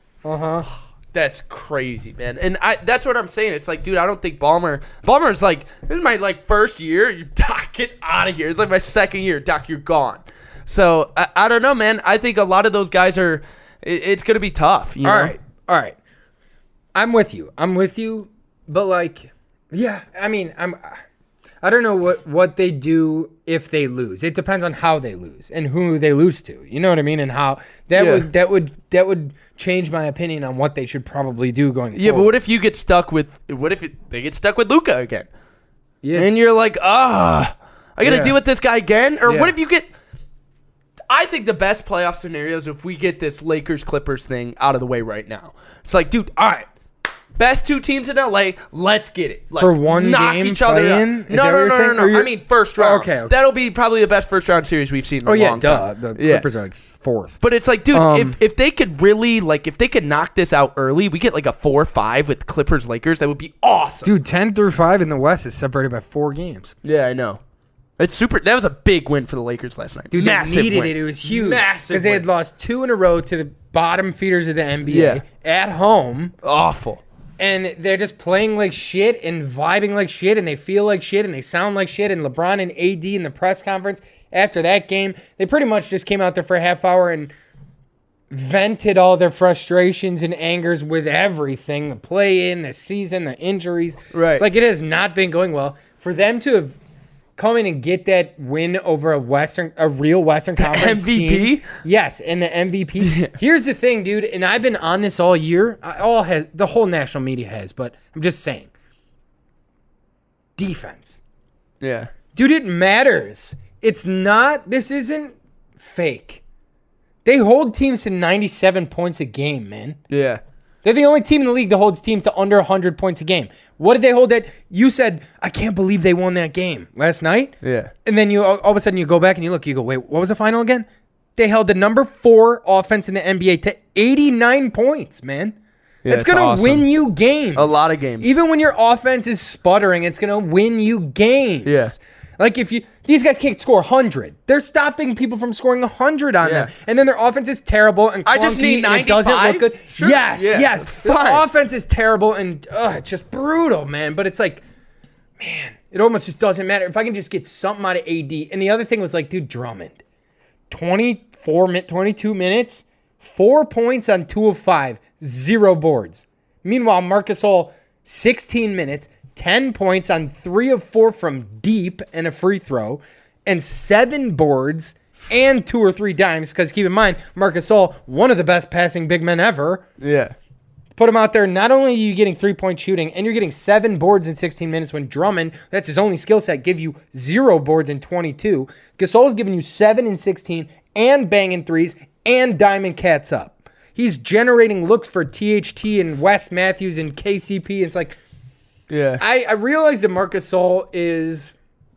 That's crazy, man. And that's what I'm saying. It's like, dude, I don't think Ballmer's like, this is my like first year. You Doc, get out of here. It's like my second year. Doc, you're gone. So I don't know, man. I think a lot of those guys are. It's gonna be tough. You know? All right. I'm with you. But like, yeah. I mean, I don't know what they do if they lose. It depends on how they lose and who they lose to. You know what I mean? And how that would change my opinion on what they should probably do going forward. Yeah, but what if you get stuck with? What if they get stuck with Luka again? Yeah, And you're like, I got to deal with this guy again? Or what if you get... I think the best playoff scenario is if we get this Lakers-Clippers thing out of the way right now. It's like, dude, all right. Best two teams in LA, let's get it. Like, for one knock game each other play-in? out. Is that what you're saying? No. Or I mean, first round. Okay. That'll be probably the best first round series we've seen in a long time. The Clippers are like fourth. But it's like, dude, if they could really, like, if they could knock this out early, we get like a 4-5 with Clippers-Lakers, that would be awesome. Dude, 10 through 5 in the West is separated by 4 games. Yeah, I know. It's super. That was a big win for the Lakers last night. Dude, Massive they needed win. it. It was huge. Massive because they had win. lost 2 in a row to the bottom feeders of the NBA Yeah. at home. Awful. And they're just playing like shit and vibing like shit, and they feel like shit, and they sound like shit. And LeBron and AD in the press conference after that game, they pretty much just came out there for a half hour and vented all their frustrations and angers with everything, the play-in, the season, the injuries. Right. It's like it has not been going well. For them to have come in and get that win over a real Western Conference MVP? team. Yes, and the MVP. Here's the thing, dude, and I've been on this all year. The whole national media has, but I'm just saying. Defense. Yeah. Dude, it matters. This isn't fake. They hold teams to 97 points a game, man. Yeah. They're the only team in the league that holds teams to under 100 points a game. What did they hold that? You said, I can't believe they won that game last night. Yeah. And then you all of a sudden you go back and you look, you go, wait, what was the final again? They held the number 4 offense in the NBA to 89 points, man. Yeah, It's it's going to awesome. win you games. A lot of games. Even when your offense is sputtering, it's going to win you games. Yeah. Like these guys can't score 100. They're stopping people from scoring 100 on them. And then their offense is terrible and clunky I just need and it doesn't 95? look good. Sure. Yes, Yeah, yes. fine. The offense is terrible and it's just brutal, man. But it's like, man, it almost just doesn't matter. If I can just get something out of AD. And the other thing was like, dude, Drummond. 22 minutes, 4 points on 2 of 5, 0 boards. Meanwhile, Marc Gasol, 16 minutes, 10 points on 3 of 4 from deep and a free throw, and 7 boards and 2 or 3 dimes. Because keep in mind, Marc Gasol, one of the best passing big men ever. Yeah. Put him out there. Not only are you getting 3-point shooting, and you're getting 7 boards in 16 minutes when Drummond, that's his only skill set, give you 0 boards in 22. Gasol's giving you 7 in 16 and banging threes and diamond cats up. He's generating looks for THT and Wes Matthews and KCP. It's like, Yeah. I realize that Marc Gasol is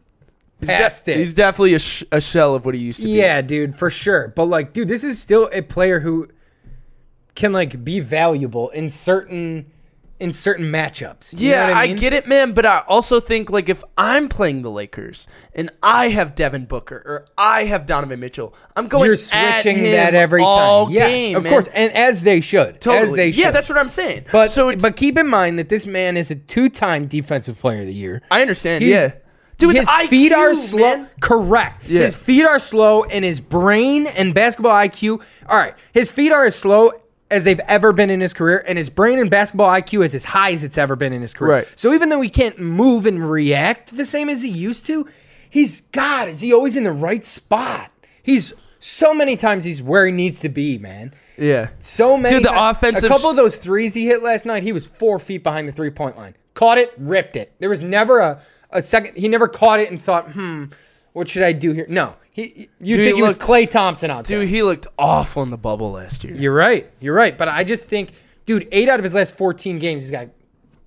past it. He's definitely a shell of what he used to be. Yeah, dude, for sure. But like, dude, this is still a player who can like be valuable in certain matchups. You know Yeah, what I mean? get it, man. But I also think, like, if I'm playing the Lakers and I have Devin Booker or I have Donovan Mitchell, I'm going You're at switching him that every all time. Yes, game, of man. course, and as they should. Totally. As they should. Yeah, that's what I'm saying. But so it's, but keep in mind that this man is a 2-time Defensive Player of the Year. I understand. He's- Yeah. Dude, his it's feet IQ, are slow. man. Correct. Yeah. His feet are slow, and his brain and basketball IQ. All right, his feet are as slow as they've ever been in his career, and his brain and basketball IQ is as high as it's ever been in his career. Right. So even though he can't move and react the same as he used to, is he always in the right spot? He's so many times he's where he needs to be, man. Yeah. So many. Dude, the times. offensive- A couple of those threes he hit last night, he was 4 feet behind the 3-point line. Caught it, ripped it. There was never a second. He never caught it and thought, what should I do here? No. You'd Dude, think he was looked- Klay Thompson out there. Dude, he looked awful in the bubble last year. You're right. But I just think, dude, 8 out of his last 14 games, he's got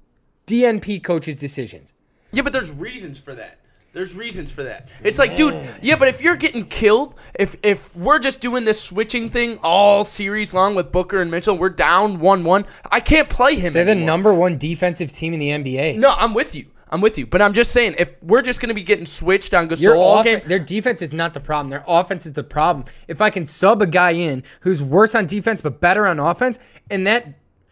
DNP coaches' decisions. Yeah, but there's reasons for that. It's like, dude, yeah, but if you're getting killed, if we're just doing this switching thing all series long with Booker and Mitchell, we're down 1-1, I can't play him They're anymore. the number 1 defensive team in the NBA. No, I'm with you. But I'm just saying, if we're just going to be getting switched on Gasol all game, Their defense is not the problem. Their offense is the problem. If I can sub a guy in who's worse on defense but better on offense, and that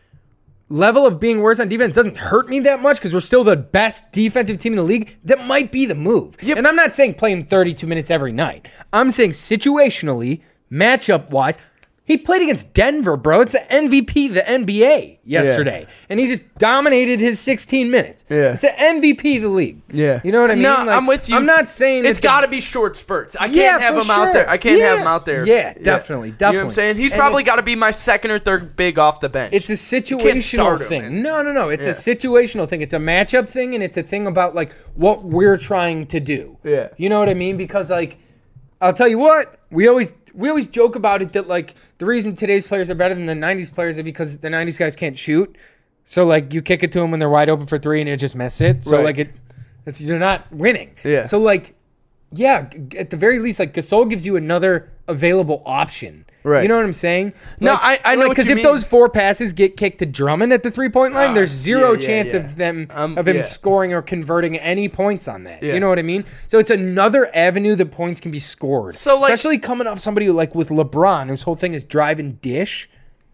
level of being worse on defense doesn't hurt me that much because we're still the best defensive team in the league, that might be the move. Yep. And I'm not saying play him 32 minutes every night. I'm saying situationally, matchup-wise, He played against Denver, bro. It's the MVP of the NBA yesterday. And he just dominated his 16 minutes. Yeah. It's the MVP of the league. Yeah. You know what I mean? No, Like, I'm with you. I'm not saying it's that got to be short spurts. I can't have for him out there. I can't have him out there. Yeah, definitely. You know what I'm saying? He's And probably it's- got to be my second or third big off the bench. It's a start situational him, thing. man. No. It's a Yeah. situational thing. It's a matchup thing, and it's a thing about like what we're trying to do. Yeah. You know what I mean? Because like, I'll tell you what, we always joke about it that like the reason today's players are better than the 90s players is because the 90s guys can't shoot. So like you kick it to them when they're wide open for three and you just miss it. So Right. like it's you're not winning. Yeah. So like, yeah, at the very least, like Gasol gives you another available option. Right. You know what I'm saying? No, Like- I know what because you if mean. those 4 passes get kicked to Drummond at the 3-point line, there's zero yeah, chance yeah. of him Yeah. scoring or converting any points on that. Yeah. You know what I mean? So it's another avenue that points can be scored. So, like- especially coming off somebody like with LeBron, whose whole thing is drive and dish.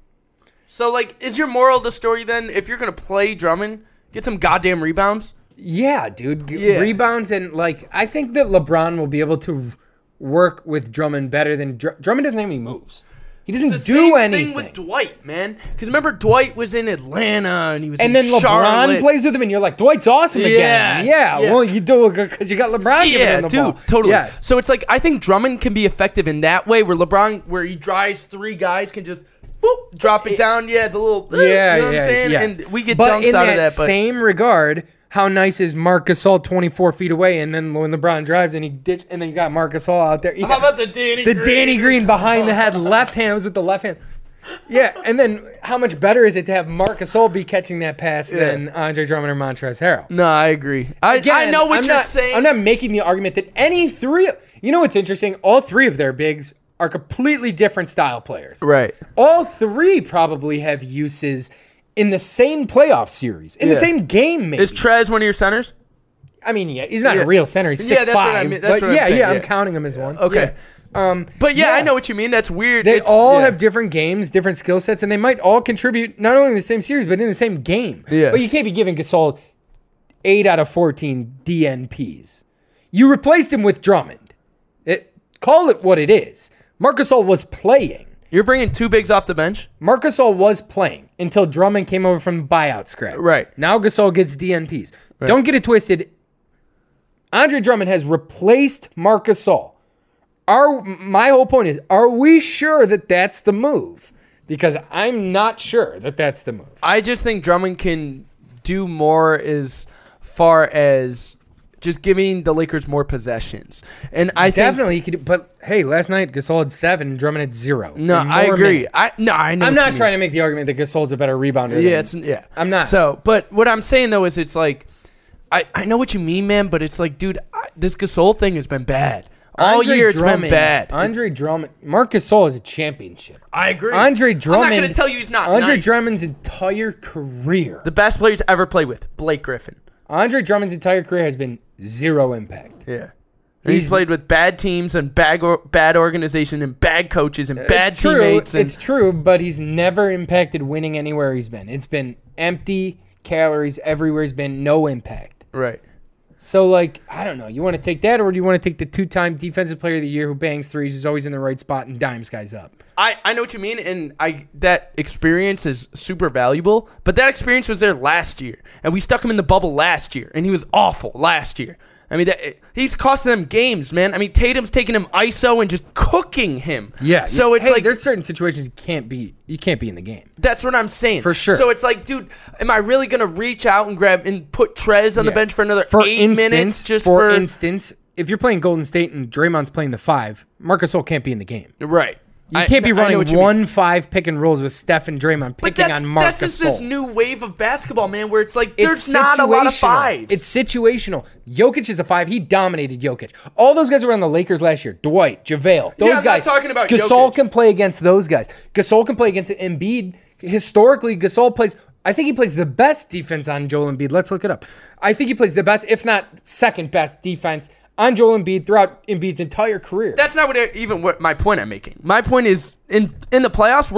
So, like, is your moral of the story then, if you're going to play Drummond, get some goddamn rebounds? Yeah, dude. Yeah. Rebounds and like I think that LeBron will be able to work with Drummond better than Drummond doesn't have any moves. He doesn't It's the do same anything. thing with Dwight, man. Because remember, Dwight was in Atlanta and he was And in then LeBron Charlotte. plays with him, and you're like, Dwight's awesome again. Yes, yeah. Well, you do it because you got LeBron giving Yeah, him the dude, ball. totally. Yes. So it's like I think Drummond can be effective in that way, where LeBron, where he drives 3 guys, can just boop, drop it down. Yeah, the little. Yeah, you know what yeah, I'm saying? yes. And we get but dunks in out that of that. But same regard, how nice is Marc Gasol 24 feet away, and then when LeBron drives and and then you got Marc Gasol out there. You how got about the Danny? the Green? Danny Green behind the head, left hand was with the left hand. Yeah, and then how much better is it to have Marc Gasol be catching that pass than Andre Drummond or Montrezl Harrell? No, I agree. I Again, know what I'm you're not, saying. I'm not making the argument that any 3. You know what's interesting? All 3 of their bigs are completely different style players. Right. All 3 probably have uses in the same playoff series, in the Yeah. same game. Maybe. Is Trez one of your centers? I mean, yeah, he's not Yeah. a real center. He's 6'5". Yeah, that's what I mean. That's but what I'm yeah, saying, yeah, yeah. I'm counting him as one. Okay. Yeah. But yeah, I know what you mean. That's weird. They It's- all yeah. have different games, different skill sets, and they might all contribute not only in the same series, but in the same game. Yeah. But you can't be giving Gasol 8 out of 14 DNPs. You replaced him with Drummond. Call it what it is. Marc Gasol was playing. You're bringing 2 bigs off the bench. Marc Gasol was playing until Drummond came over from the buyout scrap. Right. Now Gasol gets DNPs. Don't get it twisted. Andre Drummond has replaced Marc Gasol. My whole point is, are we sure that that's the move? Because I'm not sure that that's the move. I just think Drummond can do more as far as just giving the Lakers more possessions. And I Definitely, he could. But hey, last night Gasol had 7, and Drummond had 0. think no, in I more agree. minutes. I know. I'm not trying to make the argument that Gasol's a better rebounder. Yeah, than, I'm not. So, but what I'm saying though is, it's like, I know what you mean, man. But it's like, dude, this Gasol thing has been bad all Andre year. It's Drummond, been bad. Andre Drummond, Marc Gasol is a championship. I agree. Andre Drummond. I'm not gonna tell you he's not. Andre nice. Drummond's entire career. the best players ever played with Blake Griffin. Andre Drummond's entire career has been 0 impact. Yeah. He's played with bad teams and bad organization and bad coaches and bad It's true. teammates. And It's true, but he's never impacted winning anywhere he's been. It's been empty calories everywhere he's been, no impact. right. So, like, I don't know. You want to take that, or do you want to take the 2-time Defensive Player of the Year who bangs threes, is always in the right spot, and dimes guys up? I know what you mean, and that experience is super valuable, but that experience was there last year, and we stuck him in the bubble last year, and he was awful last year. I mean, he's costing them games, man. I mean, Tatum's taking him ISO and just cooking him. Yeah. So it's hey, like there's certain situations you can't be in the game. that's what I'm saying. For sure. So it's like, dude, am I really gonna reach out and grab and put Trez on the Yeah. bench for another 8 minutes just for for instance, if you're playing Golden State and Draymond's playing the 5, Marc Gasol can't be in the game. right? You can't be I know running what you mean. 1-5 pick and rolls with Steph and Draymond But picking on Marc that's Gasol. just this new wave of basketball, man, where it's like It's there's not a lot of situational. fives. It's situational. Jokic is a 5. He dominated Jokic. All those guys were on the Lakers last year. Dwight, JaVale, those I'm not guys. talking about Gasol Jokic. can play against those guys. Gasol can play against Embiid. Historically, Gasol plays. I think he plays the best defense on Joel Embiid. Let's look it up. I think he plays the best, if not second best defense on Joel Embiid throughout Embiid's entire career. That's not what my point I'm making. My point is in the playoffs we're gonna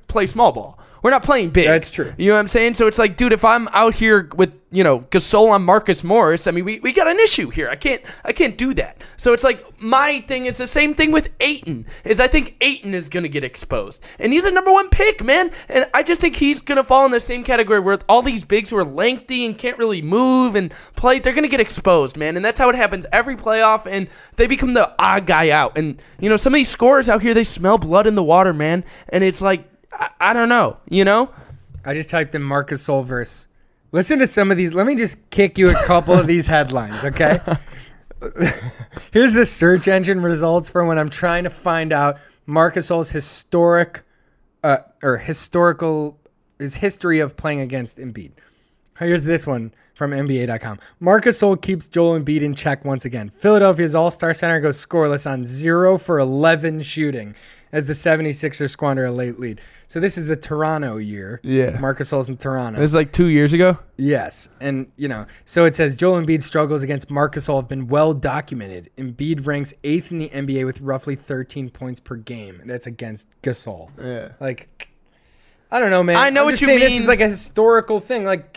play small ball. We're not playing big. That's true. You know what I'm saying? So it's like, dude, if I'm out here with, Gasol on Marcus Morris, I mean, we got an issue here. I can't do that. So it's like, my thing is the same thing with Ayton, is I think Ayton is going to get exposed. And he's a number 1 pick, man. And I just think he's going to fall in the same category where all these bigs who are lengthy and can't really move and play, they're going to get exposed, man. And that's how it happens every playoff, and they become the odd guy out. And, some of these scorers out here, they smell blood in the water, man. And it's like, I don't know, I just typed in Marcus Solverse. Listen to some of these. Let me just kick you a couple of these headlines, okay? Here's the search engine results for when I'm trying to find out Marcus Sol's his history of playing against Embiid. Here's this one from NBA.com. Marcus Sol keeps Joel Embiid in check once again. Philadelphia's all-star center goes scoreless on 0 for 11 shooting as the 76ers squander a late lead. So this is the Toronto year. Yeah. Marcus Sol's in Toronto. It was like 2 years ago. Yes. And, so it says Joel Embiid's struggles against Marcus Sol have been well documented. Embiid ranks 8th in the NBA with roughly 13 points per game. That's against Gasol. Yeah. Like, I don't know, man. I know I'm what just you saying mean. This is like a historical thing. Like,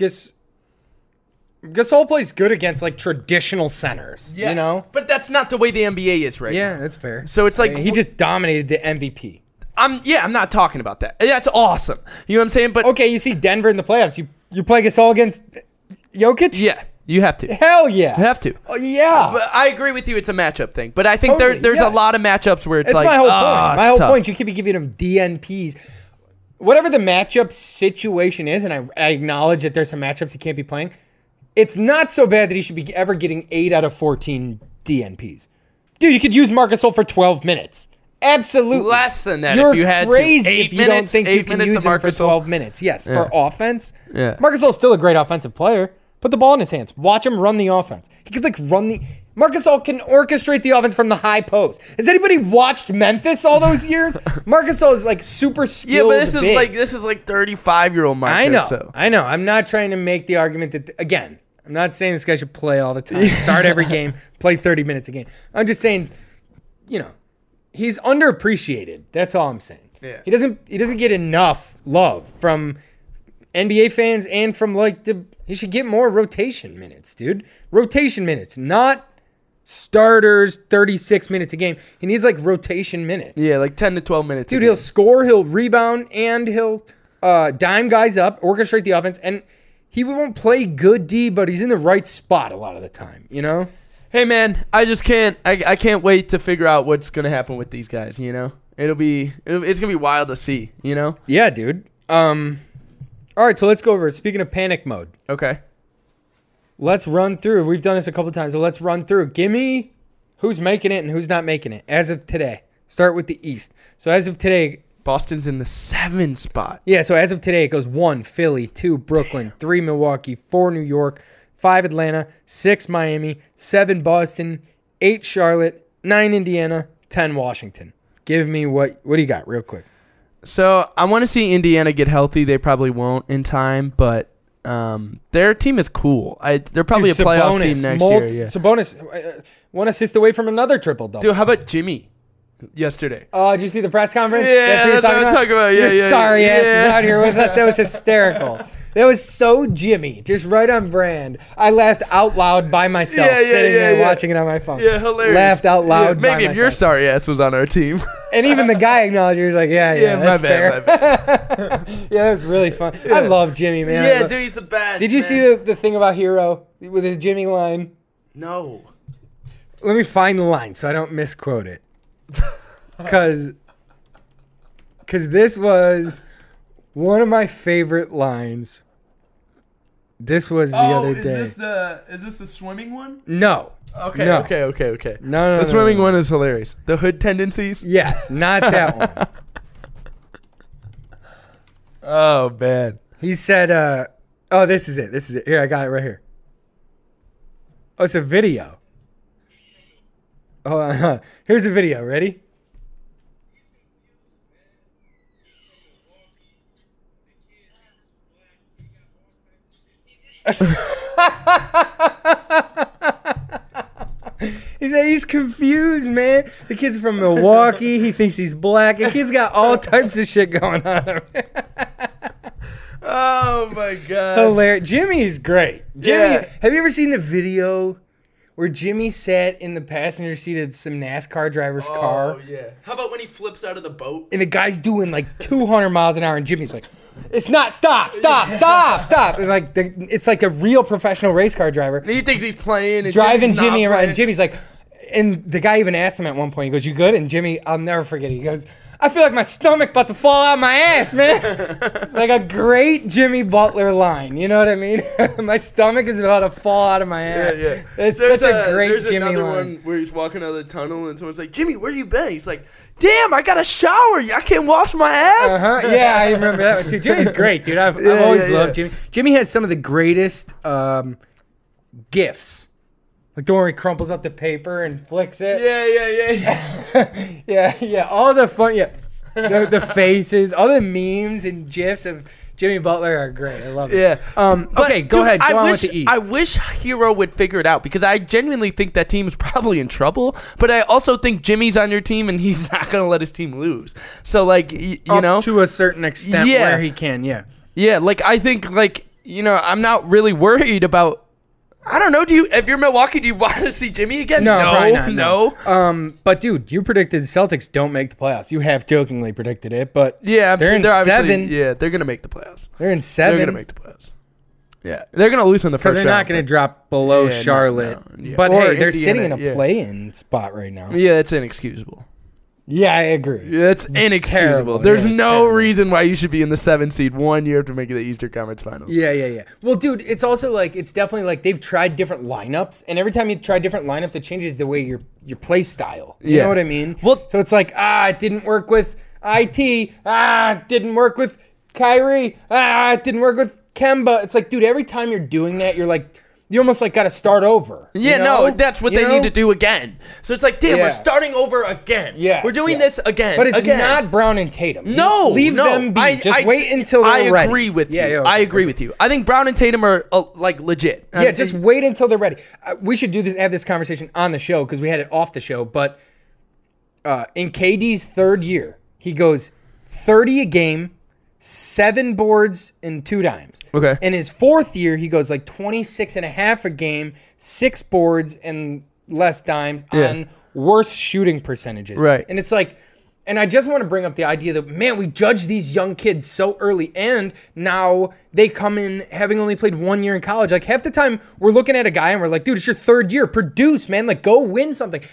Gasol plays good against, like, traditional centers, Yes. But that's not the way the NBA is right now. Yeah, that's fair. So it's like... I mean, he just dominated the MVP. I'm not talking about that. That's awesome. You know what I'm saying? But Okay, you see Denver in the playoffs. You play Gasol against Jokic? yeah, you have to. Hell yeah. You have to. Oh, yeah. But I agree with you. It's a matchup thing. But I think Totally, there's yeah. a lot of matchups where it's That's like, my whole point. My it's whole tough. point, you keep giving them DNPs. Whatever the matchup situation is, and I acknowledge that there's some matchups he can't be playing, it's not so bad that he should be ever getting 8 out of 14 DNPs. Dude, you could use Marcus Sol for 12 minutes. Absolutely. Less than that You're if you had to. crazy 8 if you don't minutes, think 8 you can minutes use of him for Marcus Sol. 12 minutes. Yes, for offense. Yeah. Marcus Sol is still a great offensive player. Put the ball in his hands. Watch him run the offense. He could Marcus Sol can orchestrate the offense from the high post. Has anybody watched Memphis all those years? Marcus Sol is like super skilled. Yeah, but big. this is like 35-year-old Marcus. I know. So. I know. I'm not trying to make the argument that again. I'm not saying this guy should play all the time, start every game, play 30 minutes a game. I'm just saying, he's underappreciated. That's all I'm saying. Yeah. He doesn't get enough love from NBA fans and from he should get more rotation minutes, dude. Rotation minutes, not starters 36 minutes a game. He needs rotation minutes. Yeah, like 10 to 12 minutes. Dude, he'll score, he'll rebound, and he'll dime guys up, orchestrate the offense, and he won't play good D, but he's in the right spot a lot of the time, Hey, man, I just can't. I can't wait to figure out what's gonna happen with these guys. It's gonna be wild to see. Yeah, dude. All right, so let's go over it. Speaking of panic mode, Okay. let's run through. We've done this a couple times, so let's run through. Give me who's making it and who's not making it as of today. Start with the East. So as of today, Boston's in the 7 spot. yeah, so as of today, it goes 1, Philly, 2, Brooklyn, 3, Milwaukee, 4, New York, 5, Atlanta, 6, Miami, 7, Boston, 8, Charlotte, 9, Indiana, 10, Washington. Give me what do you got real quick? So I want to see Indiana get healthy. They probably won't in time, but their team is cool. They're probably Dude, a playoff Sabonis, team next year. Yeah. Sabonis, 1 assist away from another triple-double. Dude, how about Jimmy yesterday? Oh, did you see the press conference? Yeah, that's what I'm talking about. Yeah, Your yeah, sorry ass yeah. is out here with us. That was hysterical. That was so Jimmy, just right on brand. I laughed out loud by myself, sitting there watching it on my phone. Yeah, hilarious. Laughed out loud. by Maybe if your myself. sorry ass was on our team. And even the guy acknowledged. He was like, "Yeah, my that's bad, fair." Yeah, that was really fun. I love Jimmy, man. Yeah, dude, he's the best. Did you see the thing about Hero with the Jimmy line? No. Let me find the line so I don't misquote it. Because this was one of my favorite lines. This was the other day. Is this the swimming one? No. Okay, No. okay. No. The swimming one is hilarious. The hood tendencies. Yes, not that one. Oh man. He said, oh, this is it. Here, I got it right here. Oh, it's a video. Hold on. Here's a video. Ready? He said Yeah, he's confused, man. The kid's from Milwaukee. He thinks he's black. The kid's got all types of shit going on. Oh my god. Hilarious. Jimmy's great. Jimmy, Yeah. have you ever seen the video where Jimmy sat in the passenger seat of some NASCAR driver's car? Oh yeah. How about when he flips out of the boat? And the guy's doing like 200 miles an hour, and Jimmy's like, "It's not. Stop! And like, it's like a real professional race car driver And he thinks he's playing and driving Jimmy's not Jimmy around. playing. And Jimmy's like, and the guy even asked him at one point. He goes, "You good?" And Jimmy, I'll never forget it. He goes, "I feel like my stomach about to fall out my ass, man." It's like a great Jimmy Butler line. You know what I mean? My stomach is about to fall out of my ass. Yeah. It's There's such a great there's Jimmy another line. one where he's walking out of the tunnel and someone's like, "Jimmy, where you been?" He's like, "Damn, I got a shower. I can't wash my ass." Uh-huh. Yeah, I remember that one too. Jimmy's great, dude. I've always loved Jimmy. Jimmy has some of the greatest gifts. Like the one where he crumples up the paper and flicks it. Yeah. Yeah. All the fun, the faces, all the memes and gifs of Jimmy Butler are great. I love it. Yeah. Okay, go ahead. Go on with the East. I wish Hero would figure it out because I genuinely think that team's probably in trouble. But I also think Jimmy's on your team and he's not going to let his team lose. So, like, you know. to a certain extent Yeah. where he can, yeah. Yeah, like, I think, like, you know, I'm not really worried about. I don't know. If you're Milwaukee, do you want to see Jimmy again? No, probably not, no. But dude, you predicted the Celtics don't make the playoffs. You half jokingly predicted it, but Yeah, they're in obviously- 7. Yeah, they're gonna make the playoffs. They're in 7. They're gonna make the playoffs. Yeah, they're gonna lose in the because first they're round. not going to drop below Yeah, no, Charlotte. no, yeah. But Or hey, they're sitting in Indiana, a yeah. play-in spot right now. Yeah, it's inexcusable. Yeah, I agree. It's inexcusable. terrible. There's Yeah, it's no terrible. reason why you should be in the 7th seed 1 year after making the Eastern Conference Finals. Yeah. Well, dude, it's also like it's definitely like they've tried different lineups, and every time you try different lineups, it changes the way your play style. You Yeah. know what I mean? Well- so it's like it didn't work with it didn't work with Kyrie, it didn't work with Kemba. It's like, dude, every time you're doing that, you're like. You almost like got to start over. Yeah, you know? no, that's what You they know? need to do again. So it's like, damn, Yeah. we're starting over again. Yes, we're doing yes. this again. But it's again. not Brown and Tatum. No, leave no. them be. Just wait until they're I ready. agree with you. Yeah, I agree with you. I think Brown and Tatum are like legit. Yeah, just wait until they're ready. We should have this conversation on the show because we had it off the show. But in KD's 3rd year, he goes 30 a game, 7 boards and 2 dimes. Okay. In his 4th year, he goes like 26 and a half a game, 6 boards and less dimes on worse shooting percentages. Right. And it's like, and I just want to bring up the idea that, man, we judge these young kids so early, and now they come in having only played 1 year in college. Like, half the time, we're looking at a guy and we're like, dude, it's your 3rd year. Produce, man. Like, go win something.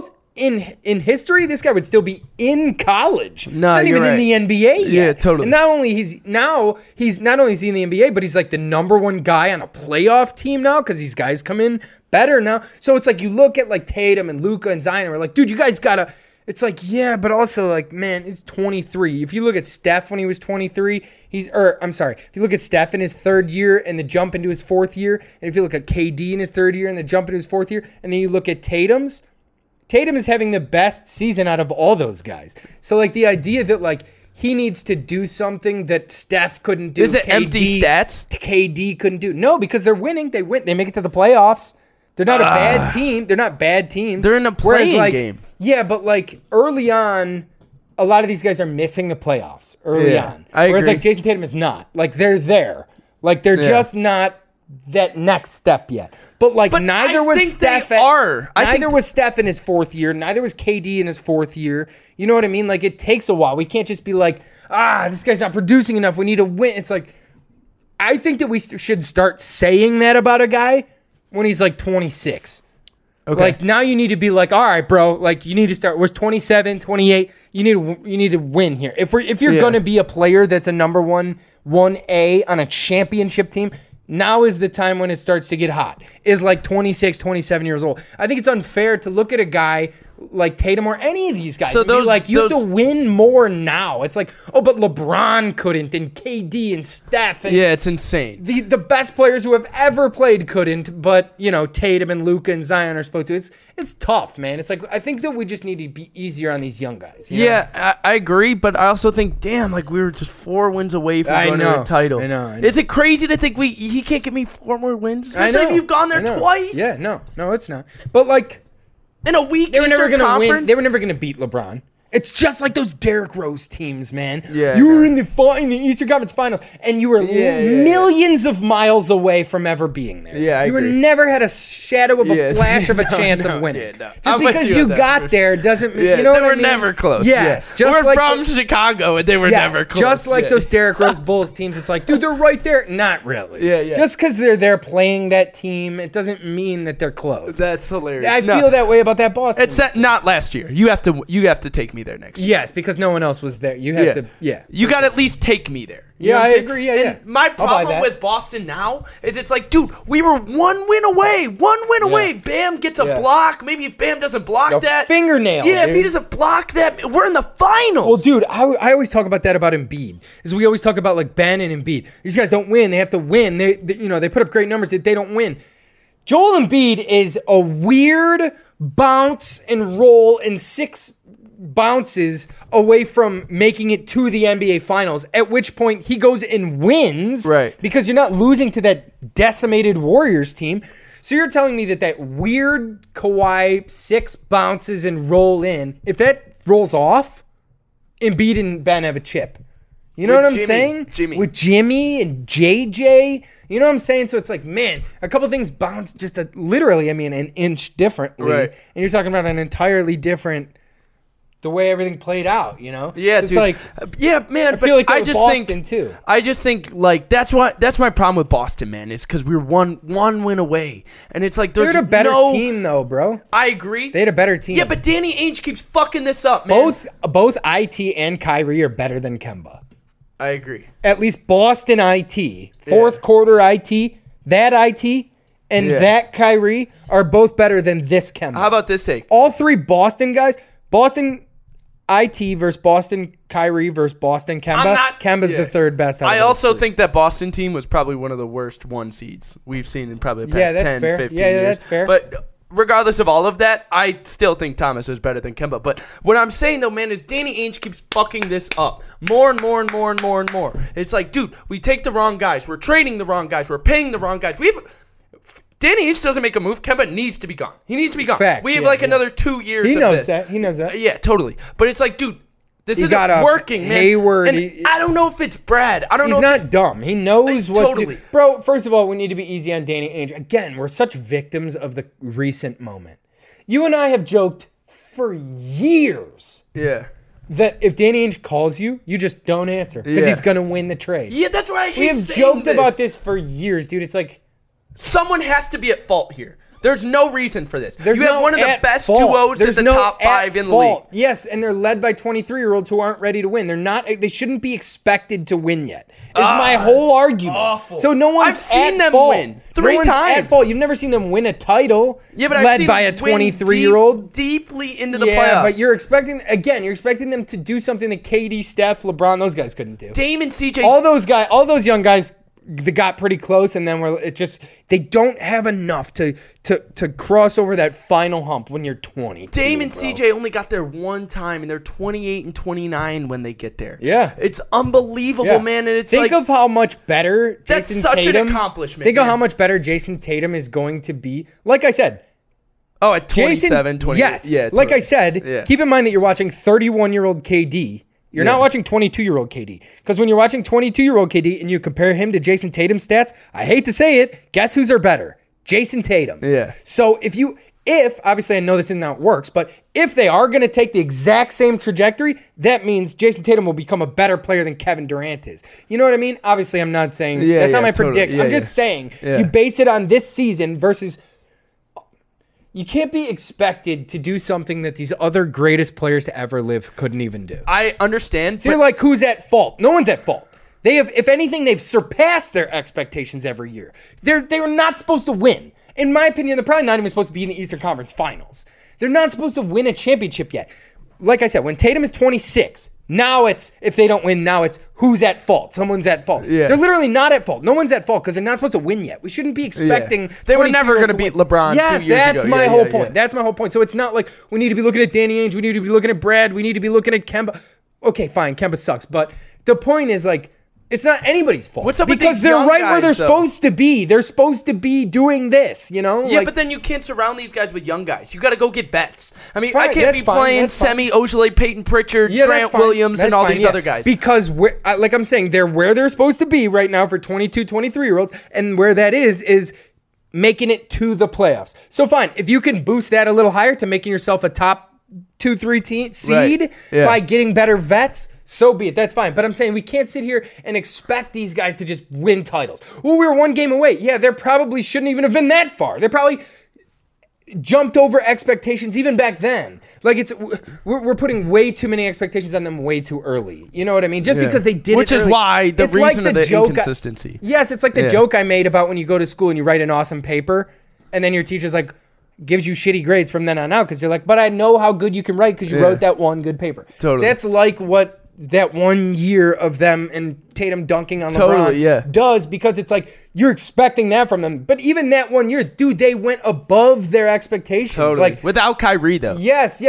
In history, this guy would still be in college. No, he's not you're even right. in the NBA yet. Yeah, totally. And not only is he in the NBA, but he's like the number 1 guy on a playoff team now because these guys come in better now. So it's like you look at like Tatum and Luka and Zion, and we're like, dude, you guys gotta. It's like, yeah, but also like, man, he's 23. If you look at Steph when he was 23, if you look at Steph in his 3rd year and the jump into his 4th year, and if you look at KD in his 3rd year and the jump into his 4th year, and then you look at Tatum is having the best season out of all those guys. So like the idea that like he needs to do something that Steph couldn't do. Is it empty stats? KD couldn't do. No, because they're winning. They win. They make it to the playoffs. They're not a bad team. They're not bad teams. They're in a Whereas, playing like, game. Yeah, but like early on, a lot of these guys are missing the playoffs early on. I Whereas agree. like Jason Tatum is not. Like they're there. Like they're just not that next step yet. But like But neither I was think Steph. they are. I think Neither was Steph in his 4th year. Neither was KD in his 4th year. You know what I mean? Like it takes a while. We can't just be like, this guy's not producing enough. We need to win. It's like, I think that we should start saying that about a guy when he's like 26. Okay. Like now you need to be like, all right, bro. Like you need to start. Was 27, 28. You need to win here. If you're gonna be a player that's a number 1A on a championship team, now is the time when it starts to get hot. Is like 26, 27 years old. I think it's unfair to look at a guy like Tatum or any of these guys. So and be those- like, you have those- to win more now. It's like, oh, but LeBron couldn't, and KD and Steph, and Yeah, it's insane. the best players who have ever played couldn't, but you know Tatum and Luka and Zion are supposed to. It's tough, man. It's like I think that we just need to be easier on these young guys. you know? Yeah, I agree, but I also think, damn, like we were just 4 wins away from I going to know, a title. I know. Is it crazy to think he can't give me 4 more wins? I Especially know, if you've gone I there know. twice. Yeah, no, it's not. But like, In a weak They were never Eastern going to win. Conference? They were never going to beat LeBron. It's just like those Derrick Rose teams, man. Yeah, you were yeah. in the Eastern Conference Finals, and you were Yeah. millions of miles away from ever being there. Yeah, I you agree. never had a shadow of a Yes. flash of a No, chance no, of winning. yeah, no. Just I'm with because you you on that, got for there doesn't mean Yeah, you know they what were I mean? never close. Yes, yeah. just We're like from Chicago, and they were yes, never close. just like yeah. those Derrick Rose Bulls teams. It's like, dude, they're right there. Not really. Yeah, yeah. Just because they're there playing that team, it doesn't mean that they're close. That's hilarious. I No, feel that way about that Boston. It's not last year. You have to take me there next year. Yes, because no one else was there. You have to. Yeah. You got to at least take me there. You Yeah, know what I I'm saying? agree. Yeah, and yeah. my I'll buy problem that. with Boston now is it's like, dude, we were one win away. Bam gets a Yeah. block. Maybe if Bam doesn't block A that. fingernail, Yeah, if he dude. doesn't block that, we're in the finals. Well, dude, I always talk about that about Embiid. Is we always talk about like Ben and Embiid. These guys don't win. They have to win. They put up great numbers. They don't win. Joel Embiid is a weird bounce and roll in 6 bounces away from making it to the NBA Finals, at which point he goes and wins. Right. Because you're not losing to that decimated Warriors team. So you're telling me that weird Kawhi 6 bounces and roll in, if that rolls off, Embiid and Ben have a chip. You know With what I'm Jimmy. saying? Jimmy. With Jimmy and JJ. You know what I'm saying? So it's like, man, a couple things bounce just literally, an inch differently. Right. And you're talking about an entirely different, the way everything played out, you know? Yeah, So it's dude. like, Yeah, man. I feel like that I with just Boston think too. I just think like that's my problem with Boston, man. Is because we were one win away, and it's like there's They're a better no, team though, bro. I agree. They had a better team. Yeah, but Danny Ainge keeps fucking this up, man. both IT and Kyrie are better than Kemba. I agree. At least Boston IT, fourth quarter IT, that IT, and Yeah. that Kyrie are both better than this Kemba. How about this take? all 3 Boston guys? Boston IT versus Boston Kyrie versus Boston Kemba. Kemba's yeah. the third best. Out I of those also 3. think that Boston team was probably one of the worst 1 seeds we've seen in probably the past Yeah, that's 10, fair. 15 Yeah, years. that's fair. But regardless of all of that, I still think Thomas is better than Kemba. But what I'm saying though, man, is Danny Ainge keeps fucking this up more and more and more and more and more. It's like, dude, we take the wrong guys. We're trading the wrong guys. We're paying the wrong guys. Danny Ainge doesn't make a move. Kemba needs to be gone. He needs to be gone. Fact, We have yeah, like yeah. another 2 years He of knows this. that. He knows that. Yeah, totally. But it's like, dude, this He isn't got a working, man. Hayward, And he- I don't know if it's Brad. I don't He's know. not dumb. He knows what to Totally. do. Bro, first of all, we need to be easy on Danny Ainge. Again, we're such victims of the recent moment. You and I have joked for years Yeah. that if Danny Ainge calls you, you just don't answer because Yeah. he's going to win the trade. Yeah, that's why I hate We have saying joked this. about this for years, dude. It's like, Someone has to be at fault here. There's no reason for this. there's you have no one of the at best fault. duos in There's the no top 5 at in the league. fault. Yes, and they're led by 23-year-olds who aren't ready to win. They shouldn't be expected to win yet. Is my whole argument. awful. So no one's I've seen at them fault. win 3 no one's times. at fault. You've never seen them win a title Yeah, but I've led seen by a them win 23-year-old. deeply into the Yeah, playoffs. but you're expecting them to do something that KD, Steph, LeBron, those guys couldn't do. Dame and CJ. All those young guys, they got pretty close, and then they don't have enough to cross over that final hump when you're 20. Dame and CJ only got there 1 time, and they're 28 and 29 when they get there. Yeah. It's unbelievable, man. And it's think like of how much better That's Jason such an Tatum. accomplishment, Think of man. how much better Jason Tatum is going to be. Like I said, oh, at 27, Jason, 28. yes. Yeah, like I totally. said, Yeah. keep in mind that you're watching 31-year-old KD. You're not watching 22-year-old KD. Because when you're watching 22-year-old KD and you compare him to Jason Tatum's stats, I hate to say it, guess whose are better? Jason Tatum's. Yeah. So if obviously I know this isn't how it works, but if they are going to take the exact same trajectory, that means Jason Tatum will become a better player than Kevin Durant is. You know what I mean? Obviously, I'm not saying that's not my totally. prediction. Yeah, I'm just saying Yeah. you base it on this season versus. You can't be expected to do something that these other greatest players to ever live couldn't even do. I understand. So you're like, who's at fault? No one's at fault. They have, if anything, they've surpassed their expectations every year. They were not supposed to win. In my opinion, they're probably not even supposed to be in the Eastern Conference Finals. They're not supposed to win a championship yet. Like I said, when Tatum is 26, now it's, if they don't win, now it's who's at fault. Someone's at fault. Yeah. They're literally not at fault. No one's at fault because they're not supposed to win yet. We shouldn't be expecting. They were 22 never years gonna to beat win. LeBron 2 Yes, years that's ago. my Yeah, whole yeah, point. yeah. That's my whole point. So it's not like we need to be looking at Danny Ainge. We need to be looking at Brad. We need to be looking at Kemba. Okay, fine. Kemba sucks. But the point is, like, It's not anybody's fault. What's up with because these they're young right where guys, they're though? supposed to be. They're supposed to be doing this, you know? Yeah, Like, but then you can't surround these guys with young guys. You got to go get vets. I mean, Fine, I can't that's be fine, playing that's fine. Semi Ojeleye, Peyton Pritchard, yeah, Grant that's fine. Williams, That's and all fine, these yeah. other guys. Because, like I'm saying, they're where they're supposed to be right now for 22, 23-year-olds. And where that is making it to the playoffs. So fine, if you can boost that a little higher to making yourself a top 2-3 seed Right. Yeah. by getting better vets, so be it. That's fine. But I'm saying we can't sit here and expect these guys to just win titles. Well, we were one game away. Yeah, they probably shouldn't even have been that far. They probably jumped over expectations even back then. Like we're putting way too many expectations on them way too early. You know what I mean? Just because they did Which it is early. why the It's reason of the joke inconsistency. Yes, it's like the joke I made about when you go to school and you write an awesome paper and then your teacher's like gives you shitty grades from then on out because you're like, but I know how good you can write because you wrote that one good paper. Totally. That's like what that 1 year of them and Tatum dunking on Totally, LeBron yeah. does, because it's like you're expecting that from them. But even that 1 year, dude, they went above their expectations. Totally. Like, Without Kyrie, though. yes.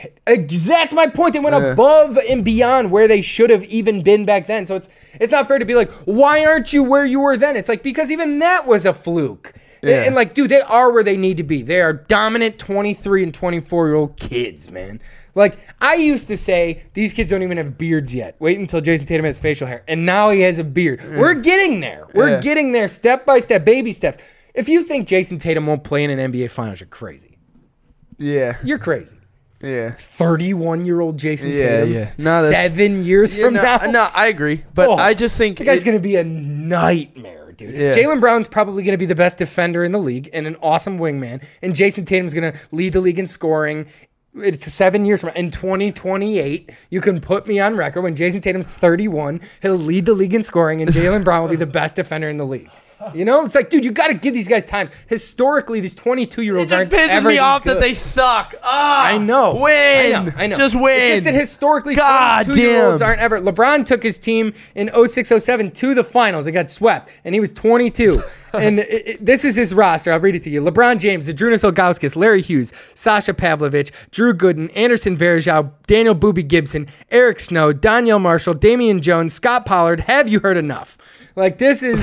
That's my point. They went above and beyond where they should have even been back then. So it's not fair to be like, why aren't you where you were then? It's like, because even that was a fluke. Yeah. And like, dude, they are where they need to be. They are dominant 23 and 24-year-old kids, man. Like, I used to say, these kids don't even have beards yet. Wait until Jason Tatum has facial hair. And now he has a beard. We're getting there. We're getting there step by step, baby steps. If you think Jason Tatum won't play in an NBA Finals, you're crazy. Yeah. You're crazy. Yeah. 31-year-old Jason Tatum. Yeah. No, that's- 7 years from now. No, I agree. But I just think the guy's going to be a nightmare, dude. Yeah. Jaylen Brown's probably going to be the best defender in the league and an awesome wingman. And Jason Tatum's going to lead the league in scoring. It's 7 years from in 2028. You can put me on record when Jason Tatum's 31. He'll lead the league in scoring, and Jaylen Brown will be the best defender in the league. You know, it's like, dude, you got to give these guys times. Historically, these 22-year-olds it aren't just pisses ever me this off good. that they suck. Ah, I know. Win. I know. Just win. It's just that historically, God 22-year-olds damn. aren't ever. LeBron took his team in 06-07 to the finals and got swept, and he was 22. And this is his roster. I'll read it to you. LeBron James, Zydrunas Ilgauskas, Larry Hughes, Sasha Pavlovich, Drew Gooden, Anderson Varejao, Daniel Boobie Gibson, Eric Snow, Danielle Marshall, Damian Jones, Scott Pollard. Have you heard enough? Like, this is...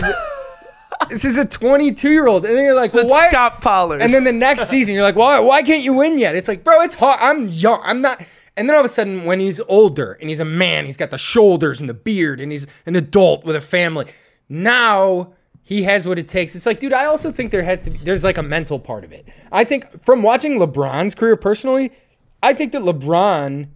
This is a 22-year-old, and then you're like, So well, why? Scott Pollard. And then the next season, you're like, well, why can't you win yet? It's like, bro, it's hard. I'm young. I'm not. And then all of a sudden, when he's older and he's a man, he's got the shoulders and the beard, and he's an adult with a family. Now he has what it takes. It's like, dude, I also think there's like a mental part of it. I think from watching LeBron's career personally, I think that LeBron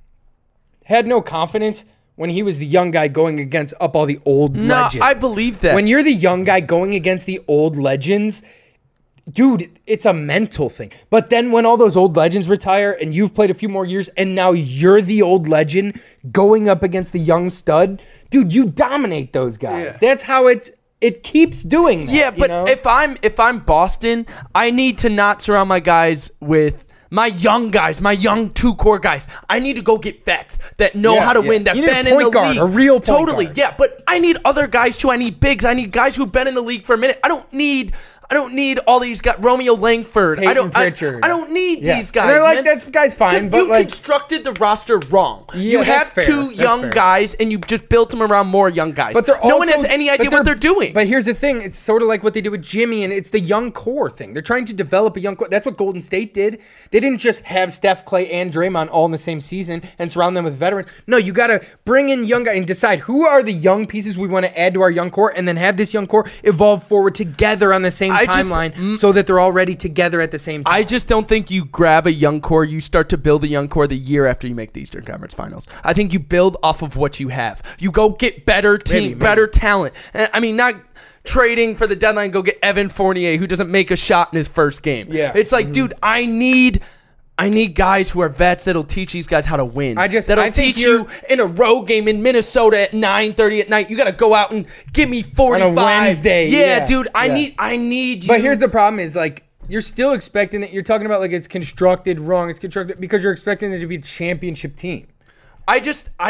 had no confidence when he was the young guy going against up all the old legends. I believe that. When you're the young guy going against the old legends, dude, it's a mental thing. But then when all those old legends retire and you've played a few more years and now you're the old legend going up against the young stud, dude, you dominate those guys. Yeah. That's how it keeps doing that. Yeah, but you know? if I'm Boston, I need to not surround my guys with my young guys, my young two core guys. I need to go get vets that know how to win, that You need a been in the point guard, league. a real point totally, guard. yeah. But I need other guys too. I need bigs. I need guys who've been in the league for a minute. I don't need all these guys. Romeo Langford. Peyton Pritchard. I don't need Yes. these guys. And I like man. that guy's fine, 'Cause but you like constructed the roster wrong. You that's have fair. two That's young fair. guys, and you just built them around more young guys. But they're no one also- has any idea but what they're doing. But here's the thing: it's sort of like what they did with Jimmy, and it's the young core thing. They're trying to develop a young core. That's what Golden State did. They didn't just have Steph, Clay, and Draymond all in the same season and surround them with veterans. No, you got to bring in young guys and decide who are the young pieces we want to add to our young core, and then have this young core evolve forward together on the same timeline, so that they're all ready together at the same time. I just don't think you grab a young core. You start to build a young core the year after you make the Eastern Conference Finals. I think you build off of what you have. You go get better team, Maybe. better talent. And, I mean, not trading for the deadline, go get Evan Fournier, who doesn't make a shot in his first game. Yeah. It's like, dude, I need guys who are vets that'll teach these guys how to win. That'll I think teach you in a road game in Minnesota at 9:30 at night. You got to go out and give me 45 On a Wednesday, Yeah, yeah. dude, I Yeah. need you. But here's the problem: is like you're still expecting that. You're talking about like it's constructed wrong. It's constructed because you're expecting it to be a championship team. I just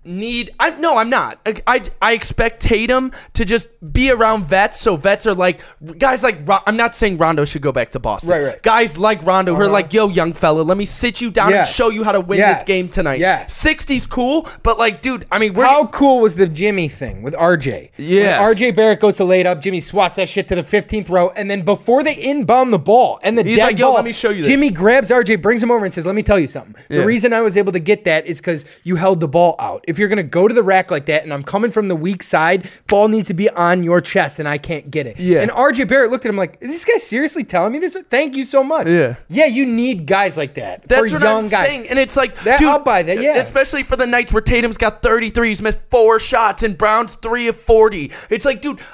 I'm not. I expect Tatum to just be around vets, so vets are like guys like I'm not saying Rondo should go back to Boston. Right. Guys like Rondo who are like, yo, young fella, let me sit you down and show you how to win this game tonight. 60's cool, but like, dude, I mean, how cool was the Jimmy thing with RJ? Yeah. RJ Barrett goes to lay it up, Jimmy swats that shit to the 15th row, and then before they inbound the ball and the he's dead like, yo, ball, let me show you this. Jimmy grabs RJ, brings him over, and says, "Let me tell you something. The reason I was able to get that is because you held the ball out. If you're gonna go to the rack like that, and I'm coming from the weak side, ball needs to be on your chest, and I can't get it." Yeah. And RJ Barrett looked at him like, "Is this guy seriously telling me this? Thank you so much." Yeah. Yeah, you need guys like that. That's for what young I'm guys. saying. And it's like, That, dude, I'll buy that, yeah. Especially for the nights where Tatum's got 33, he's missed 4 shots, and Brown's 3 of 40. It's like, dude,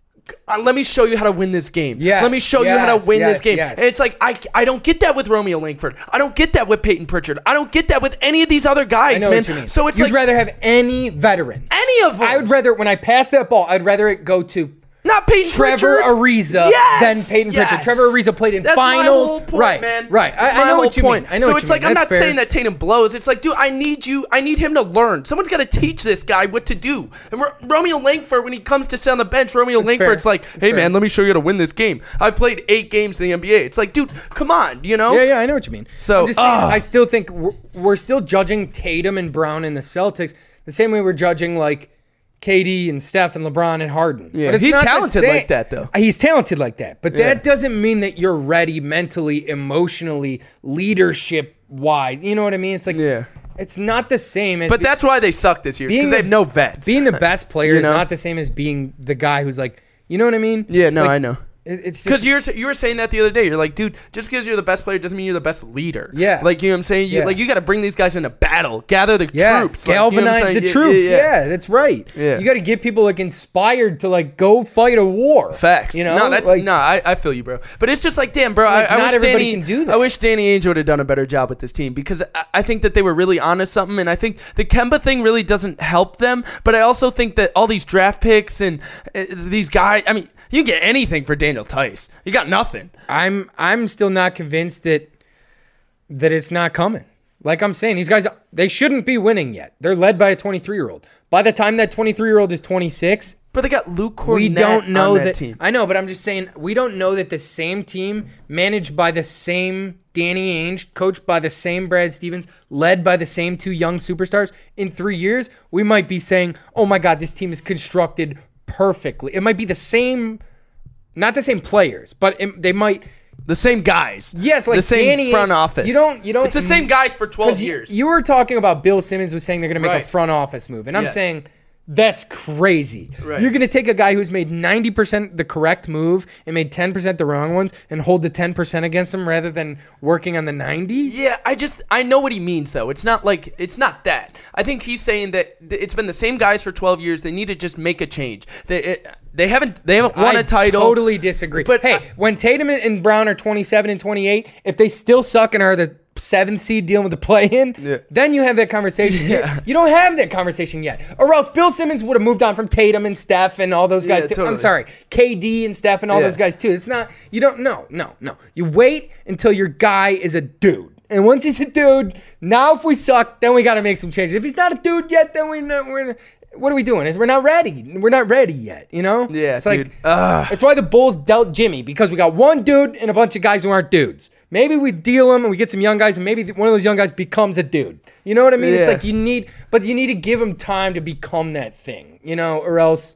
let me show you how to win this game. Yes, Let me show you how to win this game. yes. And it's like, I don't get that with Romeo Langford. I don't get that with Peyton Pritchard. I don't get that with any of these other guys, I know man. what you mean. So it's You'd like, rather have any veteran. any of them. I would rather, when I pass that ball, I'd rather it go to not Peyton Trevor Pritchard. Ariza Yes, than Peyton yes. Pritchard. Trevor Ariza played in That's finals. my whole point, right, man. right. That's I my know whole what you point. mean. I know so what it's you like, mean. I'm That's not fair. saying that Tatum blows. It's like, dude, I need him to learn. Someone's got to teach this guy what to do. And Romeo Langford, when he comes to sit on the bench, Langford's like, hey, man, let me show you how to win this game. I've played 8 games in the NBA. It's like, dude, come on, you know? Yeah, I know what you mean. So, I'm just saying, I still think we're still judging Tatum and Brown and the Celtics the same way we're judging like KD and Steph and LeBron and Harden. Yeah, But it's he's not the talented same. like that, though. He's talented like that. But that doesn't mean that you're ready mentally, emotionally, leadership wise. You know what I mean? It's like, it's not the same as. But that's why they suck this year, because they have no vets. Being the best player You know? is not the same as being the guy who's like, you know what I mean? Yeah, It's no, like, I know. It's Because just you were saying that the other day. You're like, dude, just because you're the best player doesn't mean you're the best leader. Yeah. Like, you know what I'm saying? Yeah. You got to bring these guys into battle, gather the troops. Like, you know what I'm galvanize saying? the troops. Yeah. Yeah, that's right. Yeah. You got to get people like inspired to like go fight a war. Facts. You know, No, that's like, I feel you, bro. But it's just like, damn, bro. Like, I not wish everybody Danny can do that. I wish Danny Ainge would have done a better job with this team, because I think that they were really onto something, and I think the Kemba thing really doesn't help them. But I also think that all these draft picks and these guys, I mean, you can get anything for Daniel Tice. You got nothing. I'm still not convinced that it's not coming. Like I'm saying, these guys, they shouldn't be winning yet. They're led by a 23-year-old. By the time that 23-year-old is 26, But they got Luke Cornett we don't know on that team. I know, but I'm just saying we don't know that the same team, managed by the same Danny Ainge, coached by the same Brad Stevens, led by the same 2 young superstars, in 3 years, we might be saying, oh my God, this team is constructed perfectly. It might be the same, not the same players, but they might. The same guys. Yes, like the same Danny, front office. You don't. It's the same guys for 12 'cause years. You were talking about Bill Simmons was saying they're going to make Right. a front office move, and I'm Yes. saying that's crazy. Right. You're going to take a guy who's made 90% the correct move and made 10% the wrong ones and hold the 10% against them rather than working on the 90? Yeah, I know what he means, though. It's not that. I think he's saying that it's been the same guys for 12 years. They need to just make a change. They haven't won a title. I totally disagree. But hey, when Tatum and Brown are 27 and 28, if they still suck and are the 7th seed dealing with the play-in, then you have that conversation. Yeah. You don't have that conversation yet. Or else Bill Simmons would have moved on from Tatum and Steph and all those guys too. totally. I'm sorry, KD and Steph and all those guys too. It's not, you don't, no. You wait until your guy is a dude. And once he's a dude, now if we suck, then we got to make some changes. If he's not a dude yet, then we're what are we doing? We're not ready. We're not ready yet, you know? Yeah, it's like, dude. That's why the Bulls dealt Jimmy, because we got one dude and a bunch of guys who aren't dudes. Maybe we deal them and we get some young guys, and maybe one of those young guys becomes a dude. You know what I mean? It's Yeah. like you need to give him time to become that thing, you know, or else.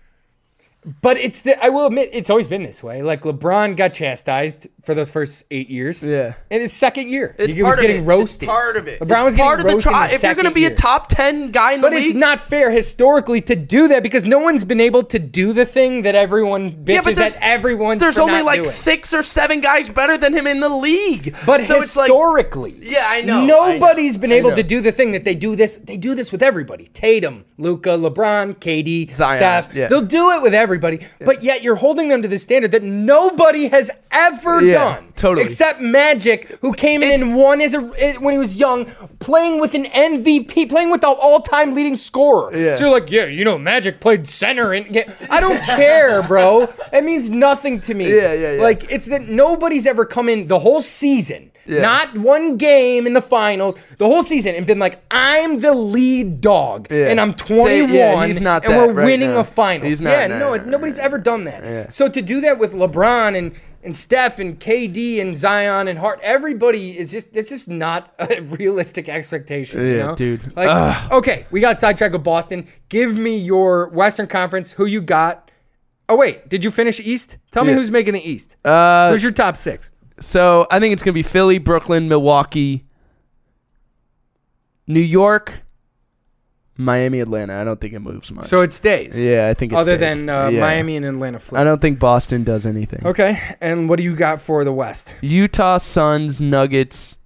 But I will admit, it's always been this way. Like LeBron got chastised for those first 8 years. Yeah. In his second year, It's he part was of getting it. roasted. It's part of it. LeBron was It's part getting of the roasted. If you're going to be a top 10 guy in the But league, it's not fair historically to do that because no one's been able to do the thing that everyone bitches at everyone. There's for only not like doing. 6 or 7 guys better than him in the league. But so it's like, historically, yeah, I know. Nobody's been able I know. to do the thing that they do this. They do this with everybody. Tatum, Luka, LeBron, KD, Zion, Steph. yeah. They'll do it with everybody. But yet you're holding them to the standard that nobody has ever Yeah, done. totally. Except Magic, who came in and won when he was young, playing with an MVP, playing with the all-time leading scorer. Yeah. So you're like, yeah, Magic played center. I don't care, bro. It means nothing to me. Yeah. Like, it's that nobody's ever come in the whole season, not one game in the finals, the whole season, and been like, I'm the lead dog, and I'm 21, he's not and that we're right winning now. a final. He's not. Yeah, No. nobody's ever done that. Yeah. So to do that with LeBron and Steph and KD and Zion and Hart, everybody it's just not a realistic expectation. You Yeah, know? dude. Like, okay, we got sidetracked with Boston. Give me your Western Conference. Who you got? Oh wait, did you finish East? Tell me who's making the East. Who's your top 6? So I think it's gonna be Philly, Brooklyn, Milwaukee, New York, Miami, Atlanta. I don't think it moves much. So it stays. Yeah, I think it Other stays. than Yeah. Miami and Atlanta flip. I don't think Boston does anything. Okay, and what do you got for the West? Utah, Suns, Nuggets.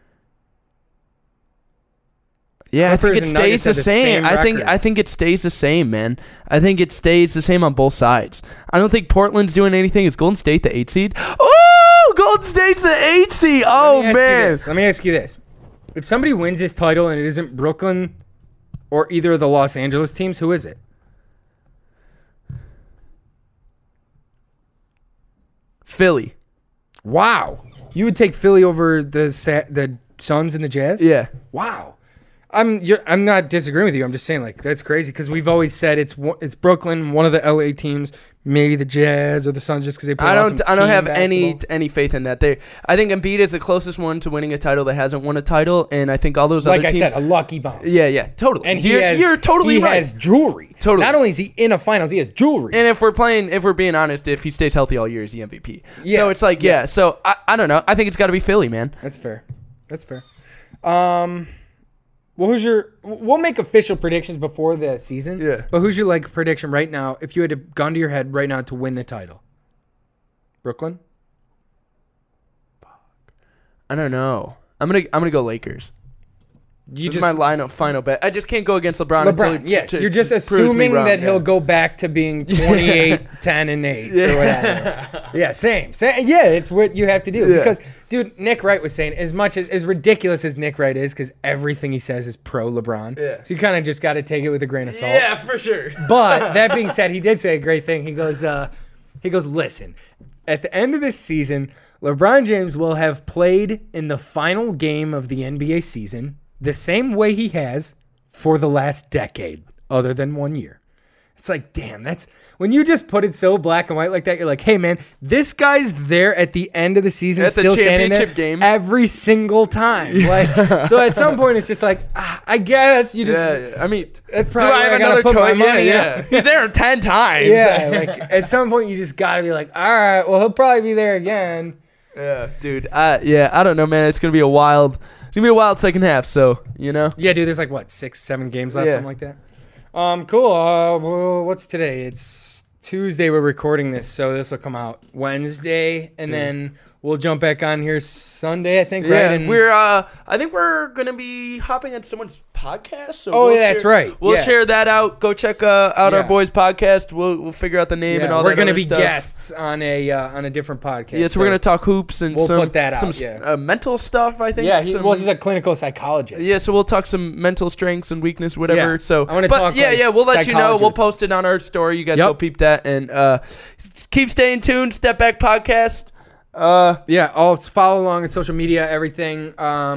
Yeah, Clippers I think it and stays Nuggets the have the same. same I record. think it stays the same, man. I think it stays the same on both sides. I don't think Portland's doing anything. Is Golden State the 8 seed? Oh, Golden State's the 8 seed. Oh man. Let me ask you this. If somebody wins this title and it isn't Brooklyn or either of the Los Angeles teams, who is it? Philly. Wow. You would take Philly over the Suns and the Jazz? Yeah. Wow. I'm not disagreeing with you. I'm just saying, like, that's crazy because we've always said it's Brooklyn, one of the LA teams, maybe the Jazz or the Suns, just because they play. I don't have basketball. any faith in that. I think Embiid is the closest one to winning a title that hasn't won a title, and I think all those Like other I teams. said, a lucky bounce. Yeah, totally. And you're totally right. He has jewelry. Totally. Not only is he in a finals, he has jewelry. And if we're being honest, if he stays healthy all year, he's the MVP. So Yes, it's like, yes. So I don't know. I think it's got to be Philly, man. That's fair. Well, we'll make official predictions before the season. Yeah. But who's your like prediction right now if you had a gun to your head right now to win the title? Brooklyn? I don't know. I'm gonna go Lakers. You This is my final bet. I just can't go against LeBron. until LeBron, he yes. t- You're just proves me assuming wrong, that yeah. he'll go back to being 28, 10, and 8 or whatever. Yeah, same. Yeah, it's what you have to do. Yeah. Because, dude, Nick Wright was saying, as ridiculous as Nick Wright is, because everything he says is pro LeBron. Yeah. So you kind of just got to take it with a grain of salt. Yeah, for sure. But that being said, he did say a great thing. He goes, listen, at the end of this season, LeBron James will have played in the final game of the NBA season the same way he has for the last decade, other than 1 year. It's like, damn, that's when you just put it so black and white like that. You're like, hey, man, this guy's there at the end of the season, At the still standing there championship game. every single time. Like, so at some point, it's just like, I guess you just. Yeah. I mean, That's do probably I where have gotta another put my choice? money, Yeah. He's there 10 times. Yeah, like at some point you just gotta be like, all right, well he'll probably be there again. Yeah, dude. I don't know, man. It's gonna be a wild second half. So Yeah, dude. There's like what 6-7 games left, Yeah. something like that. Cool. Well, what's today? It's Tuesday. We're recording this, so this will come out Wednesday, and then we'll jump back on here Sunday, I think. yeah, right? And I think we're gonna be hopping on someone's podcast. So Oh, we'll yeah, that's right. We'll Yeah. share that out. Go check out our Yeah. boys' podcast. We'll figure out the name and all we're that. gonna other be stuff. guests on a different podcast. Yeah, so we're gonna talk hoops and we'll some put that out, some yeah. mental stuff. I think. Yeah, some, he's a clinical psychologist. Yeah, so we'll talk some mental strengths and weakness, whatever. Yeah. So, I wanna but talk, yeah, like, we'll let you know. psychology. We'll post it on our story. You guys Yep. go peep that and keep staying tuned. Step Back Podcast. Yeah, I'll follow along on social media, everything.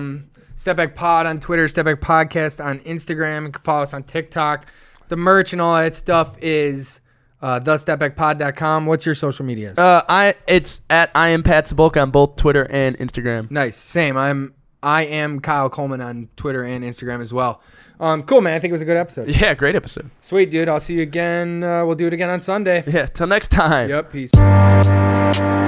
Step Back Pod on Twitter, Step Back Podcast on Instagram. You can follow us on TikTok. The merch and all that stuff is thestepbackpod.com. What's your social medias? It's at I am Pat Sabulka on both Twitter and Instagram. Nice. Same. I am Kyle Coleman on Twitter and Instagram as well. Cool, man. I think it was a good episode. Yeah, great episode. Sweet, dude. I'll see you again. We'll do it again on Sunday. Yeah, till next time. Yep. Peace.